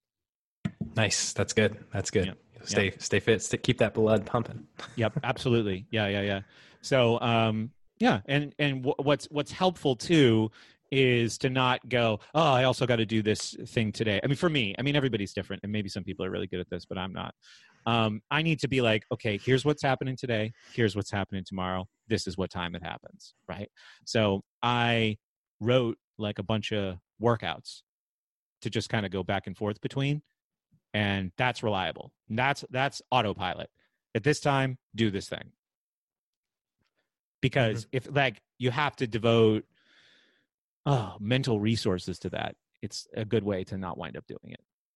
S2: Nice. That's good. That's good. Yep. Stay, yep. stay fit. Stay, keep that blood pumping.
S1: Yep. Absolutely. Yeah. Yeah. Yeah. So, um, yeah. And, and w- what's, what's helpful too is to not go, oh, I also got to do this thing today. I mean, for me, I mean, everybody's different, and maybe some people are really good at this, but I'm not. Um, I need to be like, okay, here's what's happening today. Here's what's happening tomorrow. This is what time it happens. Right. So I wrote like a bunch of workouts to just kind of go back and forth between. And that's reliable. That's that's autopilot. At this time, do this thing. Because mm-hmm. if like you have to devote oh, mental resources to that, it's a good way to not wind up doing it.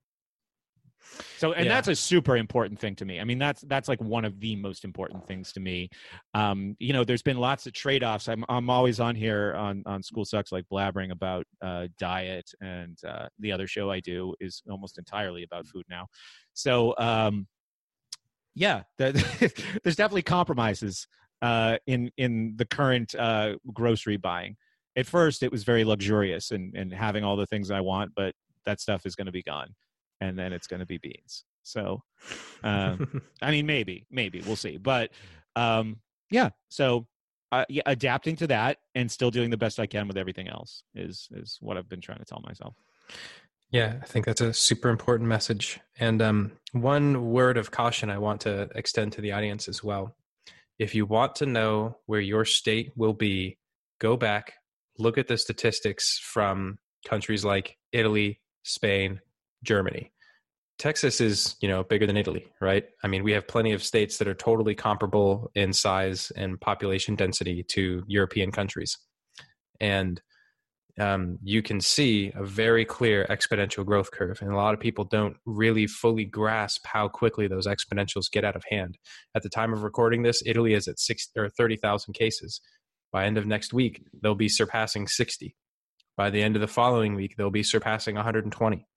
S1: So, and
S2: Yeah.
S1: that's a super important thing to me. I mean, that's that's like one of the most important things to me. Um, you know, there's been lots of trade-offs. I'm I'm always on here on on School Sucks, like blabbering about uh, diet, and uh, the other show I do is almost entirely about food now. So, um, yeah, the, there's definitely compromises uh, in in the current uh, grocery buying. At first, it was very luxurious and and having all the things I want, but that stuff is going to be gone. And then it's going to be beans. So, uh, I mean, maybe, maybe we'll see. But um, yeah, so uh, yeah, adapting to that and still doing the best I can with everything else is is what I've been trying to tell myself.
S2: Yeah, I think that's a super important message. And um, one word of caution I want to extend to the audience as well. If you want to know where your state will be, go back, look at the statistics from countries like Italy, Spain, Germany. Texas is, you know, bigger than Italy, right? I mean, we have plenty of states that are totally comparable in size and population density to European countries. And um, you can see a very clear exponential growth curve. And a lot of people don't really fully grasp how quickly those exponentials get out of hand. At the time of recording this, Italy is at six or thirty thousand cases. By end of next week, they'll be surpassing sixty. By the end of the following week, they'll be surpassing one hundred twenty.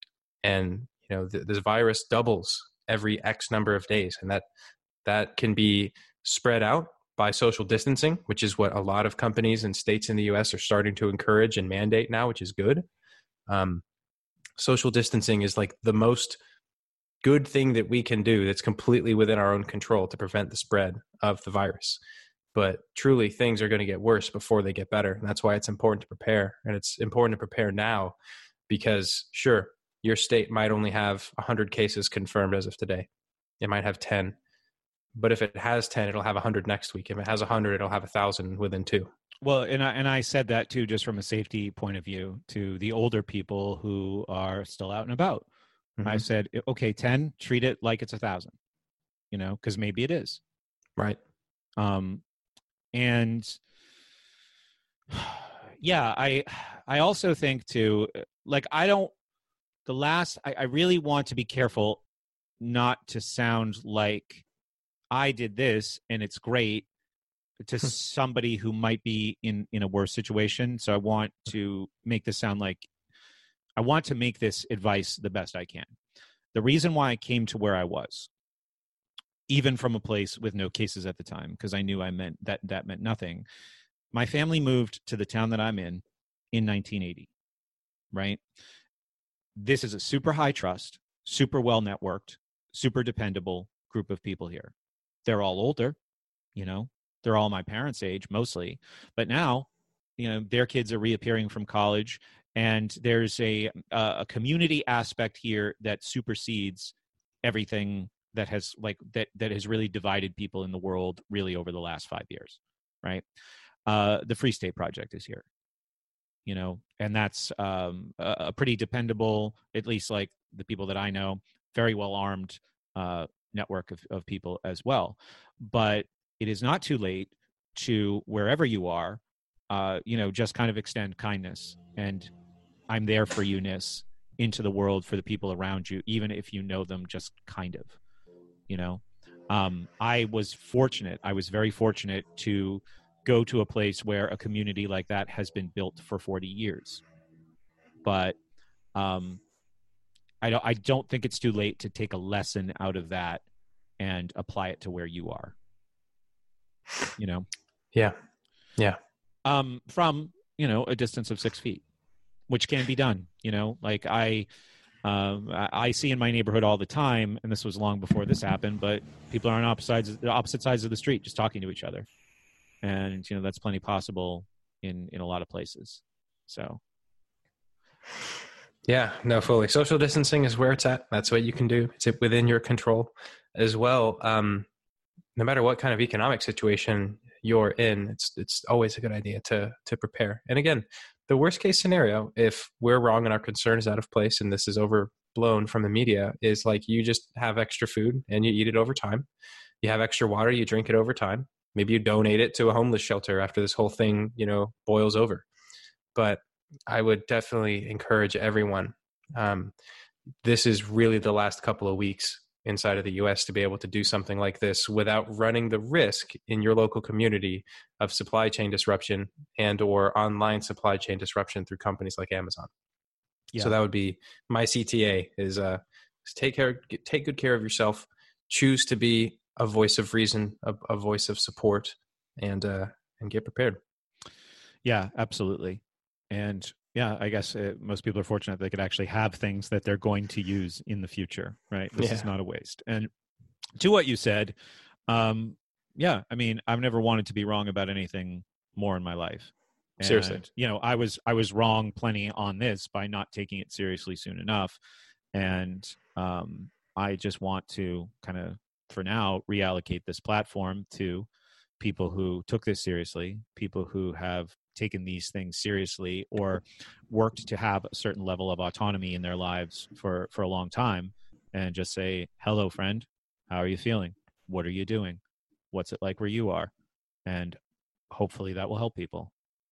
S2: And you know, th- this virus doubles every X number of days, and that that can be spread out by social distancing, which is what a lot of companies and states in the U S are starting to encourage and mandate now, which is good. Um, social distancing is like the most good thing that we can do that's completely within our own control to prevent the spread of the virus. But truly, things are going to get worse before they get better. And that's why it's important to prepare. And it's important to prepare now because, sure, your state might only have one hundred cases confirmed as of today. It might have ten. But if it has ten, it'll have one hundred next week. If it has one hundred, it'll have one thousand within two.
S1: Well, and I, and I said that too, just from a safety point of view, to the older people who are still out and about. Mm-hmm. I said, okay, ten, treat it like it's a thousand, you know, because maybe it is.
S2: Right.
S1: Um, and yeah, I, I also think too, like, I don't, the last, I, I really want to be careful not to sound like I did this and it's great to somebody who might be in, in a worse situation. So I want to make this sound like, I want to make this advice the best I can. The reason why I came to where I was, even from a place with no cases at the time, because I knew I meant that that meant nothing. My family moved to the town that I'm in in nineteen eighty, right? This is a super high trust, super well networked, super dependable group of people here. They're all older, you know, they're all my parents' age mostly, but now, you know, their kids are reappearing from college, and there's a a community aspect here that supersedes everything that has like that that has really divided people in the world really over the last five years, right? Uh, the Free State Project is here, you know, and that's um, a, a pretty dependable, at least like the people that I know, very well armed uh, network of, of people as well. But it is not too late to, wherever you are, uh, you know, just kind of extend kindness and I'm there for you-ness into the world for the people around you, even if you know them just kind of, you know. Um, I was fortunate. I was very fortunate to go to a place where a community like that has been built for forty years. But um, I don't, I don't think it's too late to take a lesson out of that and apply it to where you are, you know?
S2: Yeah. Yeah.
S1: Um, from, you know, a distance of six feet, which can be done, you know, like I, um, I see in my neighborhood all the time, and this was long before this happened, but people are on opposite sides, the opposite sides of the street, just talking to each other. And, you know, that's plenty possible in, in a lot of places. So.
S2: Yeah, no, fully. Social distancing is where it's at. That's what you can do. It's within your control as well. Um, no matter what kind of economic situation you're in, it's it's always a good idea to to prepare. And again, the worst case scenario, if we're wrong and our concern is out of place and this is overblown from the media, is like you just have extra food and you eat it over time. You have extra water, you drink it over time. Maybe you donate it to a homeless shelter after this whole thing, you know, boils over. but I would definitely encourage everyone. Um, this is really the last couple of weeks inside of the U S to be able to do something like this without running the risk in your local community of supply chain disruption and or online supply chain disruption through companies like Amazon. Yeah. So that would be my C T A is, uh, is take care, take good care of yourself, choose to be a voice of reason, a, a voice of support, and, uh, and get prepared.
S1: Yeah, absolutely. And yeah, I guess uh, most people are fortunate they could actually have things that they're going to use in the future, right? This yeah. is not a waste. And to what you said, um, yeah, I mean, I've never wanted to be wrong about anything more in my life. And,
S2: seriously,
S1: you know, I was I was wrong plenty on this by not taking it seriously soon enough, and um, I just want to kind of, for now, reallocate this platform to people who took this seriously, people who have taken these things seriously or worked to have a certain level of autonomy in their lives for, for a long time, and just say, hello, friend, how are you feeling? What are you doing? What's it like where you are? And hopefully that will help people.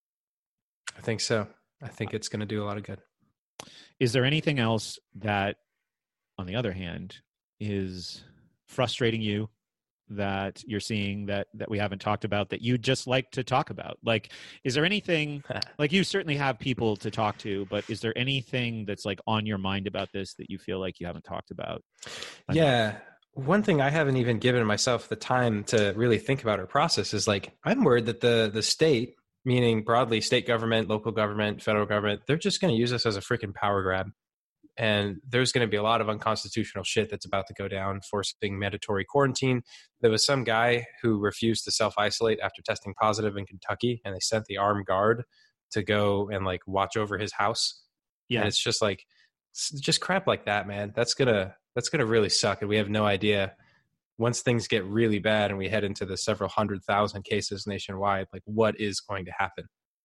S2: I think so. I think it's going to do a lot of good.
S1: Is there anything else that, on the other hand, is frustrating you that you're seeing that that we haven't talked about that you'd just like to talk about? Like, is there anything, like, you certainly have people to talk to, but is there anything that's like on your mind about this that you feel like you haven't talked about enough?
S2: Yeah. One thing I haven't even given myself the time to really think about or process is, like, I'm worried that the the state, meaning broadly state government, local government, federal government, they're just going to use us as a freaking power grab. And there's going to be a lot of unconstitutional shit that's about to go down, forcing mandatory quarantine. There was some guy who refused to self-isolate after testing positive in Kentucky, and they sent the armed guard to go and, like, watch over his house. Yeah. And it's just like, it's just crap like that, man. That's going to, that's going to really suck. And we have no idea, once things get really bad and we head into the several hundred thousand cases nationwide, like, what is going to happen?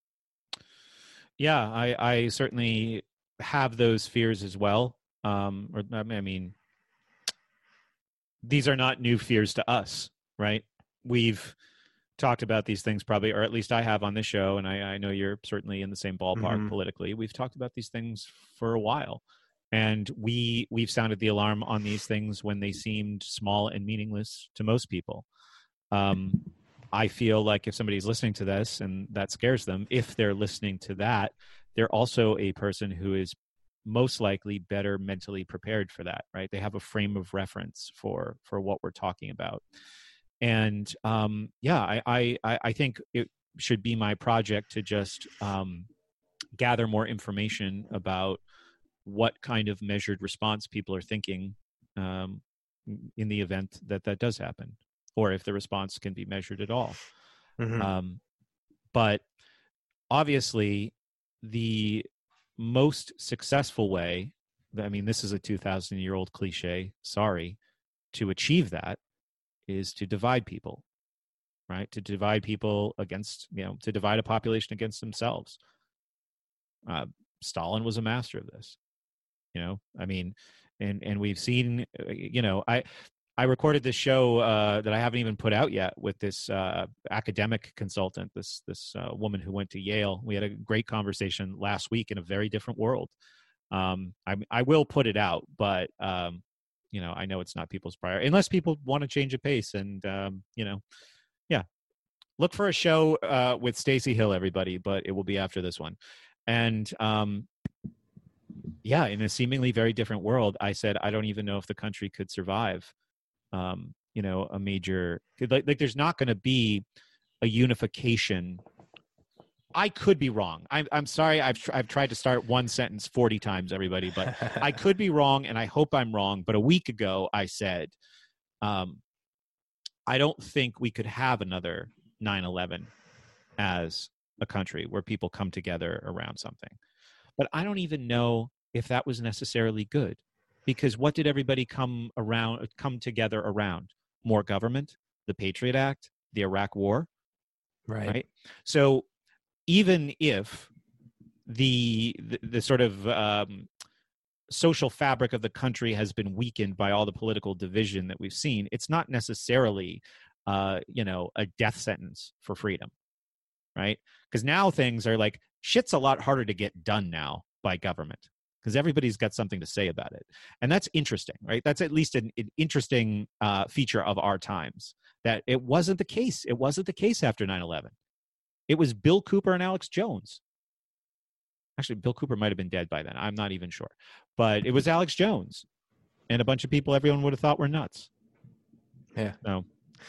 S1: Yeah, I, I certainly have those fears as well. Um, or I mean, these are not new fears to us, right? We've talked about these things probably, or at least I have on this show, and I, I know you're certainly in the same ballpark mm-hmm. politically. We've talked about these things for a while, and we we've sounded the alarm on these things when they seemed small and meaningless to most people. Um, I feel like if somebody's listening to this and that scares them, if they're listening to that, they're also a person who is most likely better mentally prepared for that, right? They have a frame of reference for for what we're talking about. And um, yeah, I, I I think it should be my project to just um, gather more information about what kind of measured response people are thinking um, in the event that that does happen, or if the response can be measured at all. Mm-hmm. Um, but obviously, the most successful way, I mean, this is a two thousand year old cliche, sorry, to achieve that is to divide people, right? To divide people against, you know, to divide a population against themselves. Uh, Stalin was a master of this, you know, I mean, and, and we've seen, you know, I, I recorded this show uh, that I haven't even put out yet with this uh, academic consultant, this this uh, woman who went to Yale. We had a great conversation last week in a very different world. Um, I, I will put it out, but um, you know, I know it's not people's priority unless people want to change a pace. And um, you know, yeah, look for a show uh, with Stacey Hill, everybody, but it will be after this one. And um, yeah, in a seemingly very different world, I said I don't even know if the country could survive. Um, you know, a major, like, like there's not going to be a unification. I could be wrong. I'm, I'm sorry. I've, tr- I've tried to start one sentence forty times, everybody, but I could be wrong, and I hope I'm wrong. But a week ago, I said, um, I don't think we could have another nine eleven as a country where people come together around something. But I don't even know if that was necessarily good. Because what did everybody come around, come together around? More government, the Patriot Act, the Iraq War,
S2: right?
S1: right? So even if the the, the sort of um, social fabric of the country has been weakened by all the political division that we've seen, it's not necessarily, uh, you know, a death sentence for freedom, right? Because now things are like, shit's a lot harder to get done now by government because everybody's got something to say about it. And that's interesting, right? That's at least an, an interesting uh, feature of our times, that it wasn't the case. It wasn't the case after nine eleven. It was Bill Cooper and Alex Jones. Actually, Bill Cooper might have been dead by then. I'm not even sure. But it was Alex Jones and a bunch of people everyone would have thought were nuts.
S2: Yeah.
S1: So,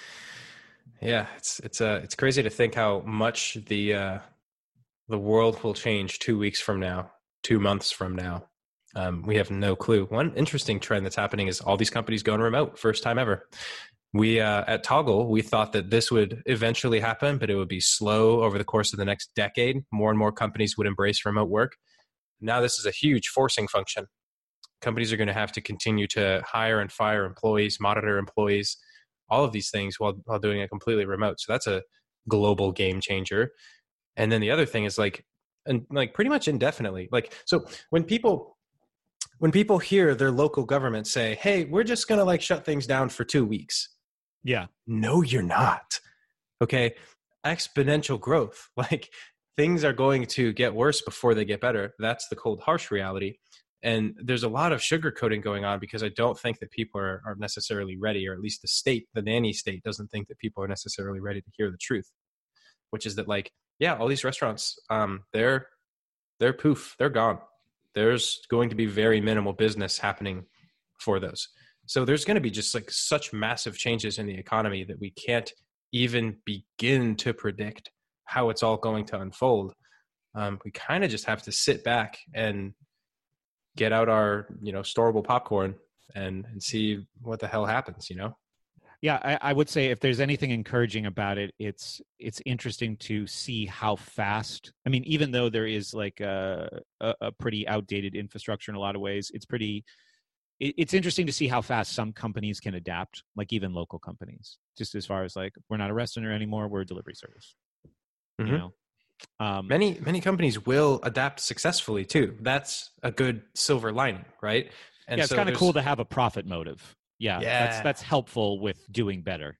S2: yeah, it's it's uh it's crazy to think how much the uh, the world will change two weeks from now, two months from now. Um, we have no clue. One interesting trend that's happening is all these companies going remote, first time ever. We uh, at Toggle, we thought that this would eventually happen, but it would be slow over the course of the next decade. More and more companies would embrace remote work. Now this is a huge forcing function. Companies are going to have to continue to hire and fire employees, monitor employees, all of these things while while doing it completely remote. So that's a global game changer. And then the other thing is like, and like pretty much indefinitely. Like, so when people when people hear their local government say, "Hey, we're just going to like shut things down for two weeks,"
S1: yeah.
S2: No, you're not. Okay. Exponential growth. Like things are going to get worse before they get better. That's the cold, harsh reality. And there's a lot of sugarcoating going on because I don't think that people are, are necessarily ready, or at least the state, the nanny state doesn't think that people are necessarily ready to hear the truth, which is that like, yeah, all these restaurants, um, they're, they're poof, they're gone. There's going to be very minimal business happening for those. So there's going to be just like such massive changes in the economy that we can't even begin to predict how it's all going to unfold. Um, we kind of just have to sit back and get out our, you know, storable popcorn and, and see what the hell happens, you know?
S1: Yeah, I, I would say if there's anything encouraging about it, it's it's interesting to see how fast. I mean, even though there is like a, a, a pretty outdated infrastructure in a lot of ways, it's pretty. It, it's interesting to see how fast some companies can adapt, like even local companies. Just as far as like, we're not a restaurant anymore, we're a delivery service.
S2: Mm-hmm.
S1: You know, um,
S2: many many companies will adapt successfully too. That's a good silver lining, right? And
S1: yeah, it's
S2: so
S1: kind of cool to have a profit motive. Yeah,
S2: yeah,
S1: that's that's helpful with doing better.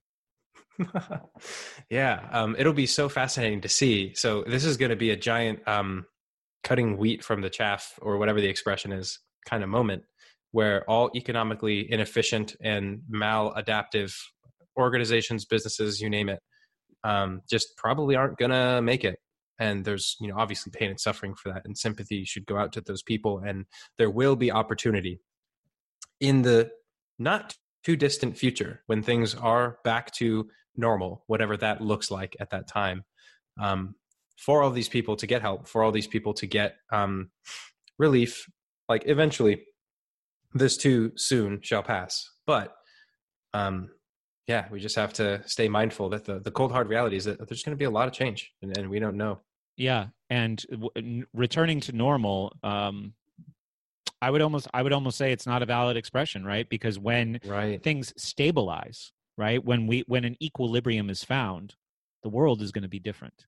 S2: yeah, um, it'll be so fascinating to see. So this is going to be a giant um, cutting wheat from the chaff, or whatever the expression is, kind of moment, where all economically inefficient and maladaptive organizations, businesses, you name it, um, just probably aren't going to make it. And there's, you know, obviously pain and suffering for that, and sympathy should go out to those people. And there will be opportunity in the not too distant future when things are back to normal, whatever that looks like at that time, um, for all these people to get help, for all these people to get um, relief. Like eventually, this too soon shall pass. But um, yeah, we just have to stay mindful that the, the cold hard reality is that there's going to be a lot of change, and, and we don't know.
S1: Yeah, and w- returning to normal, um, I would almost I would almost say it's not a valid expression, right? Because when
S2: right.
S1: things stabilize, right, when we when an equilibrium is found, the world is going to be different.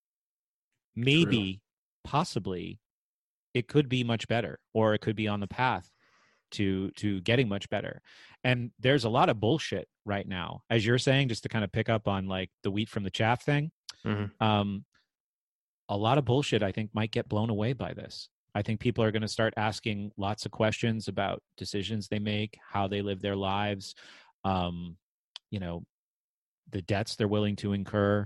S1: Maybe, True. Possibly, it could be much better, or it could be on the path to to getting much better. And there's a lot of bullshit right now, as you're saying, just to kind of pick up on like the wheat from the chaff thing.
S2: Mm-hmm.
S1: Um, a lot of bullshit, I think, might get blown away by this. I think people are going to start asking lots of questions about decisions they make, how they live their lives, um, you know, the debts they're willing to incur.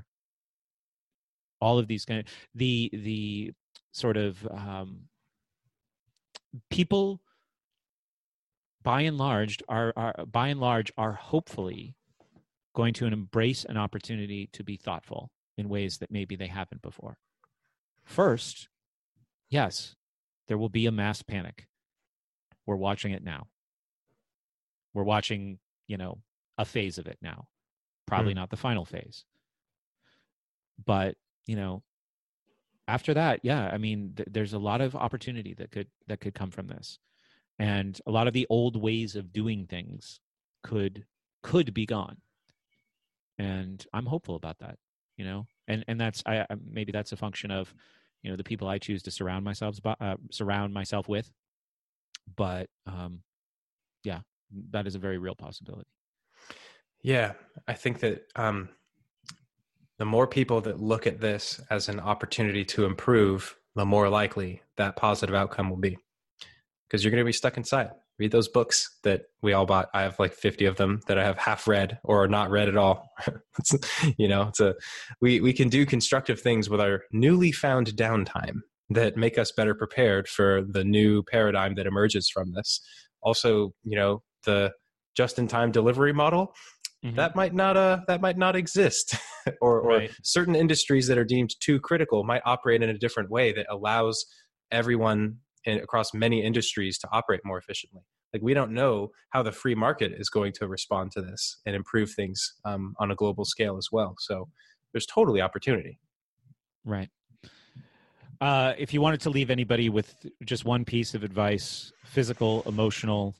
S1: All of these kind of the the sort of um, people, by and large, are, are by and large are hopefully going to embrace an opportunity to be thoughtful in ways that maybe they haven't before. First, yes, there will be a mass panic. We're watching it now. We're watching, you know, a phase of it now. Probably
S2: mm.
S1: not the final phase. But, you know, after that, yeah, I mean, th- there's a lot of opportunity that could that could come from this. And a lot of the old ways of doing things could could be gone. And I'm hopeful about that, you know. And and that's I maybe that's a function of, you know, the people I choose to surround myself uh, surround myself with. But um, yeah, that is a very real possibility.
S2: Yeah, I think that um, the more people that look at this as an opportunity to improve, the more likely that positive outcome will be. Because you're going to be stuck inside. Read those books that we all bought. I have like fifty of them that I have half read or not read at all. you know, it's a, we, we can do constructive things with our newly found downtime that make us better prepared for the new paradigm that emerges from this. Also, you know, the just-in-time delivery model, mm-hmm. that might not uh, that might not exist. or, right. or certain industries that are deemed too critical might operate in a different way that allows everyone in, across many industries to operate more efficiently. Like, we don't know how the free market is going to respond to this and improve things um, on a global scale as well. So there's totally opportunity.
S1: Right. Uh, if you wanted to leave anybody with just one piece of advice, physical, emotional,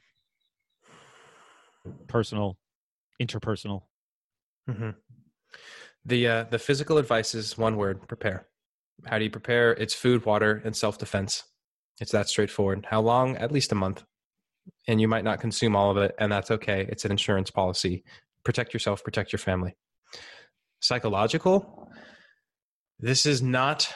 S1: personal, interpersonal.
S2: Mm-hmm. The, uh, the physical advice is one word: prepare. How do you prepare? It's food, water, and self-defense. It's that straightforward. How long? At least a month. And you might not consume all of it, and that's okay. It's an insurance policy. Protect yourself, protect your family. Psychological. This is not,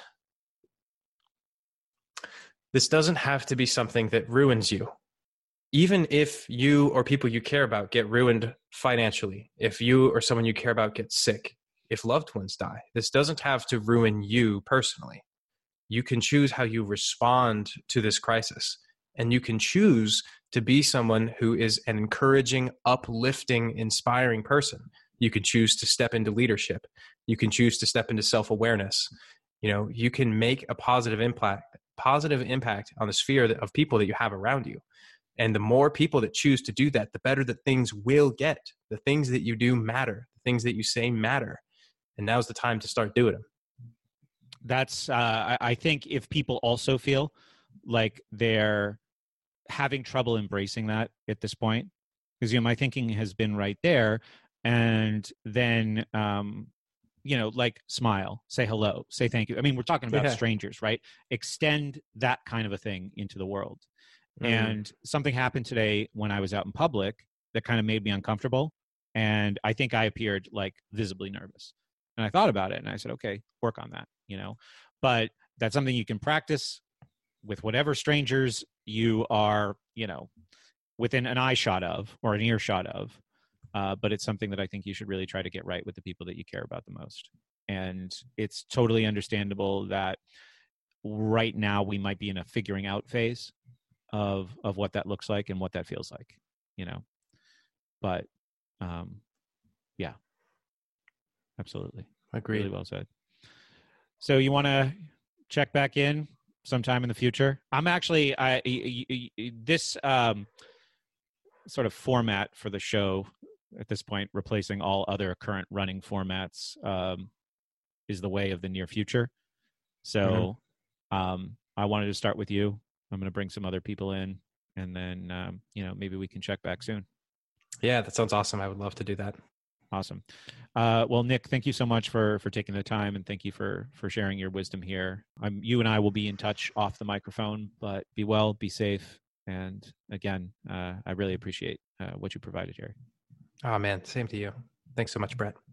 S2: this doesn't have to be something that ruins you. Even if you or people you care about get ruined financially, if you or someone you care about gets sick, if loved ones die, this doesn't have to ruin you personally. You can choose how you respond to this crisis, and you can choose to be someone who is an encouraging, uplifting, inspiring person. You can choose to step into leadership. You can choose to step into self-awareness. You know, you can make a positive impact, positive impact on the sphere of people that you have around you. And the more people that choose to do that, the better that things will get. The things that you do matter. The things that you say matter. And now's the time to start doing them.
S1: That's, uh, I think if people also feel like they're having trouble embracing that at this point, because, you know, my thinking has been right there. And then, um, you know, like, smile, say hello, say thank you. I mean, we're talking about yeah. strangers, right? Extend that kind of a thing into the world. Mm. And something happened today when I was out in public that kind of made me uncomfortable. And I think I appeared like visibly nervous. And I thought about it and I said, okay, work on that, you know, but that's something you can practice with whatever strangers you are, you know, within an eye shot of or an earshot of. Uh, but it's something that I think you should really try to get right with the people that you care about the most. And it's totally understandable that right now we might be in a figuring out phase of, of what that looks like and what that feels like, you know, but um, yeah, absolutely.
S2: Agreed.
S1: Really well said. So you want to check back in sometime in the future? I'm actually, I, this um, sort of format for the show at this point, replacing all other current running formats, um, is the way of the near future. So mm-hmm. um, I wanted to start with you. I'm going to bring some other people in, and then, um, you know, maybe we can check back soon.
S2: Yeah, that sounds awesome. I would love to do that.
S1: Awesome. Uh, well, Nick, thank you so much for, for taking the time, and thank you for, for sharing your wisdom here. Um, you and I will be in touch off the microphone, but be well, be safe. And again, uh, I really appreciate uh, what you provided here.
S2: Oh man, same to you. Thanks so much, Brett.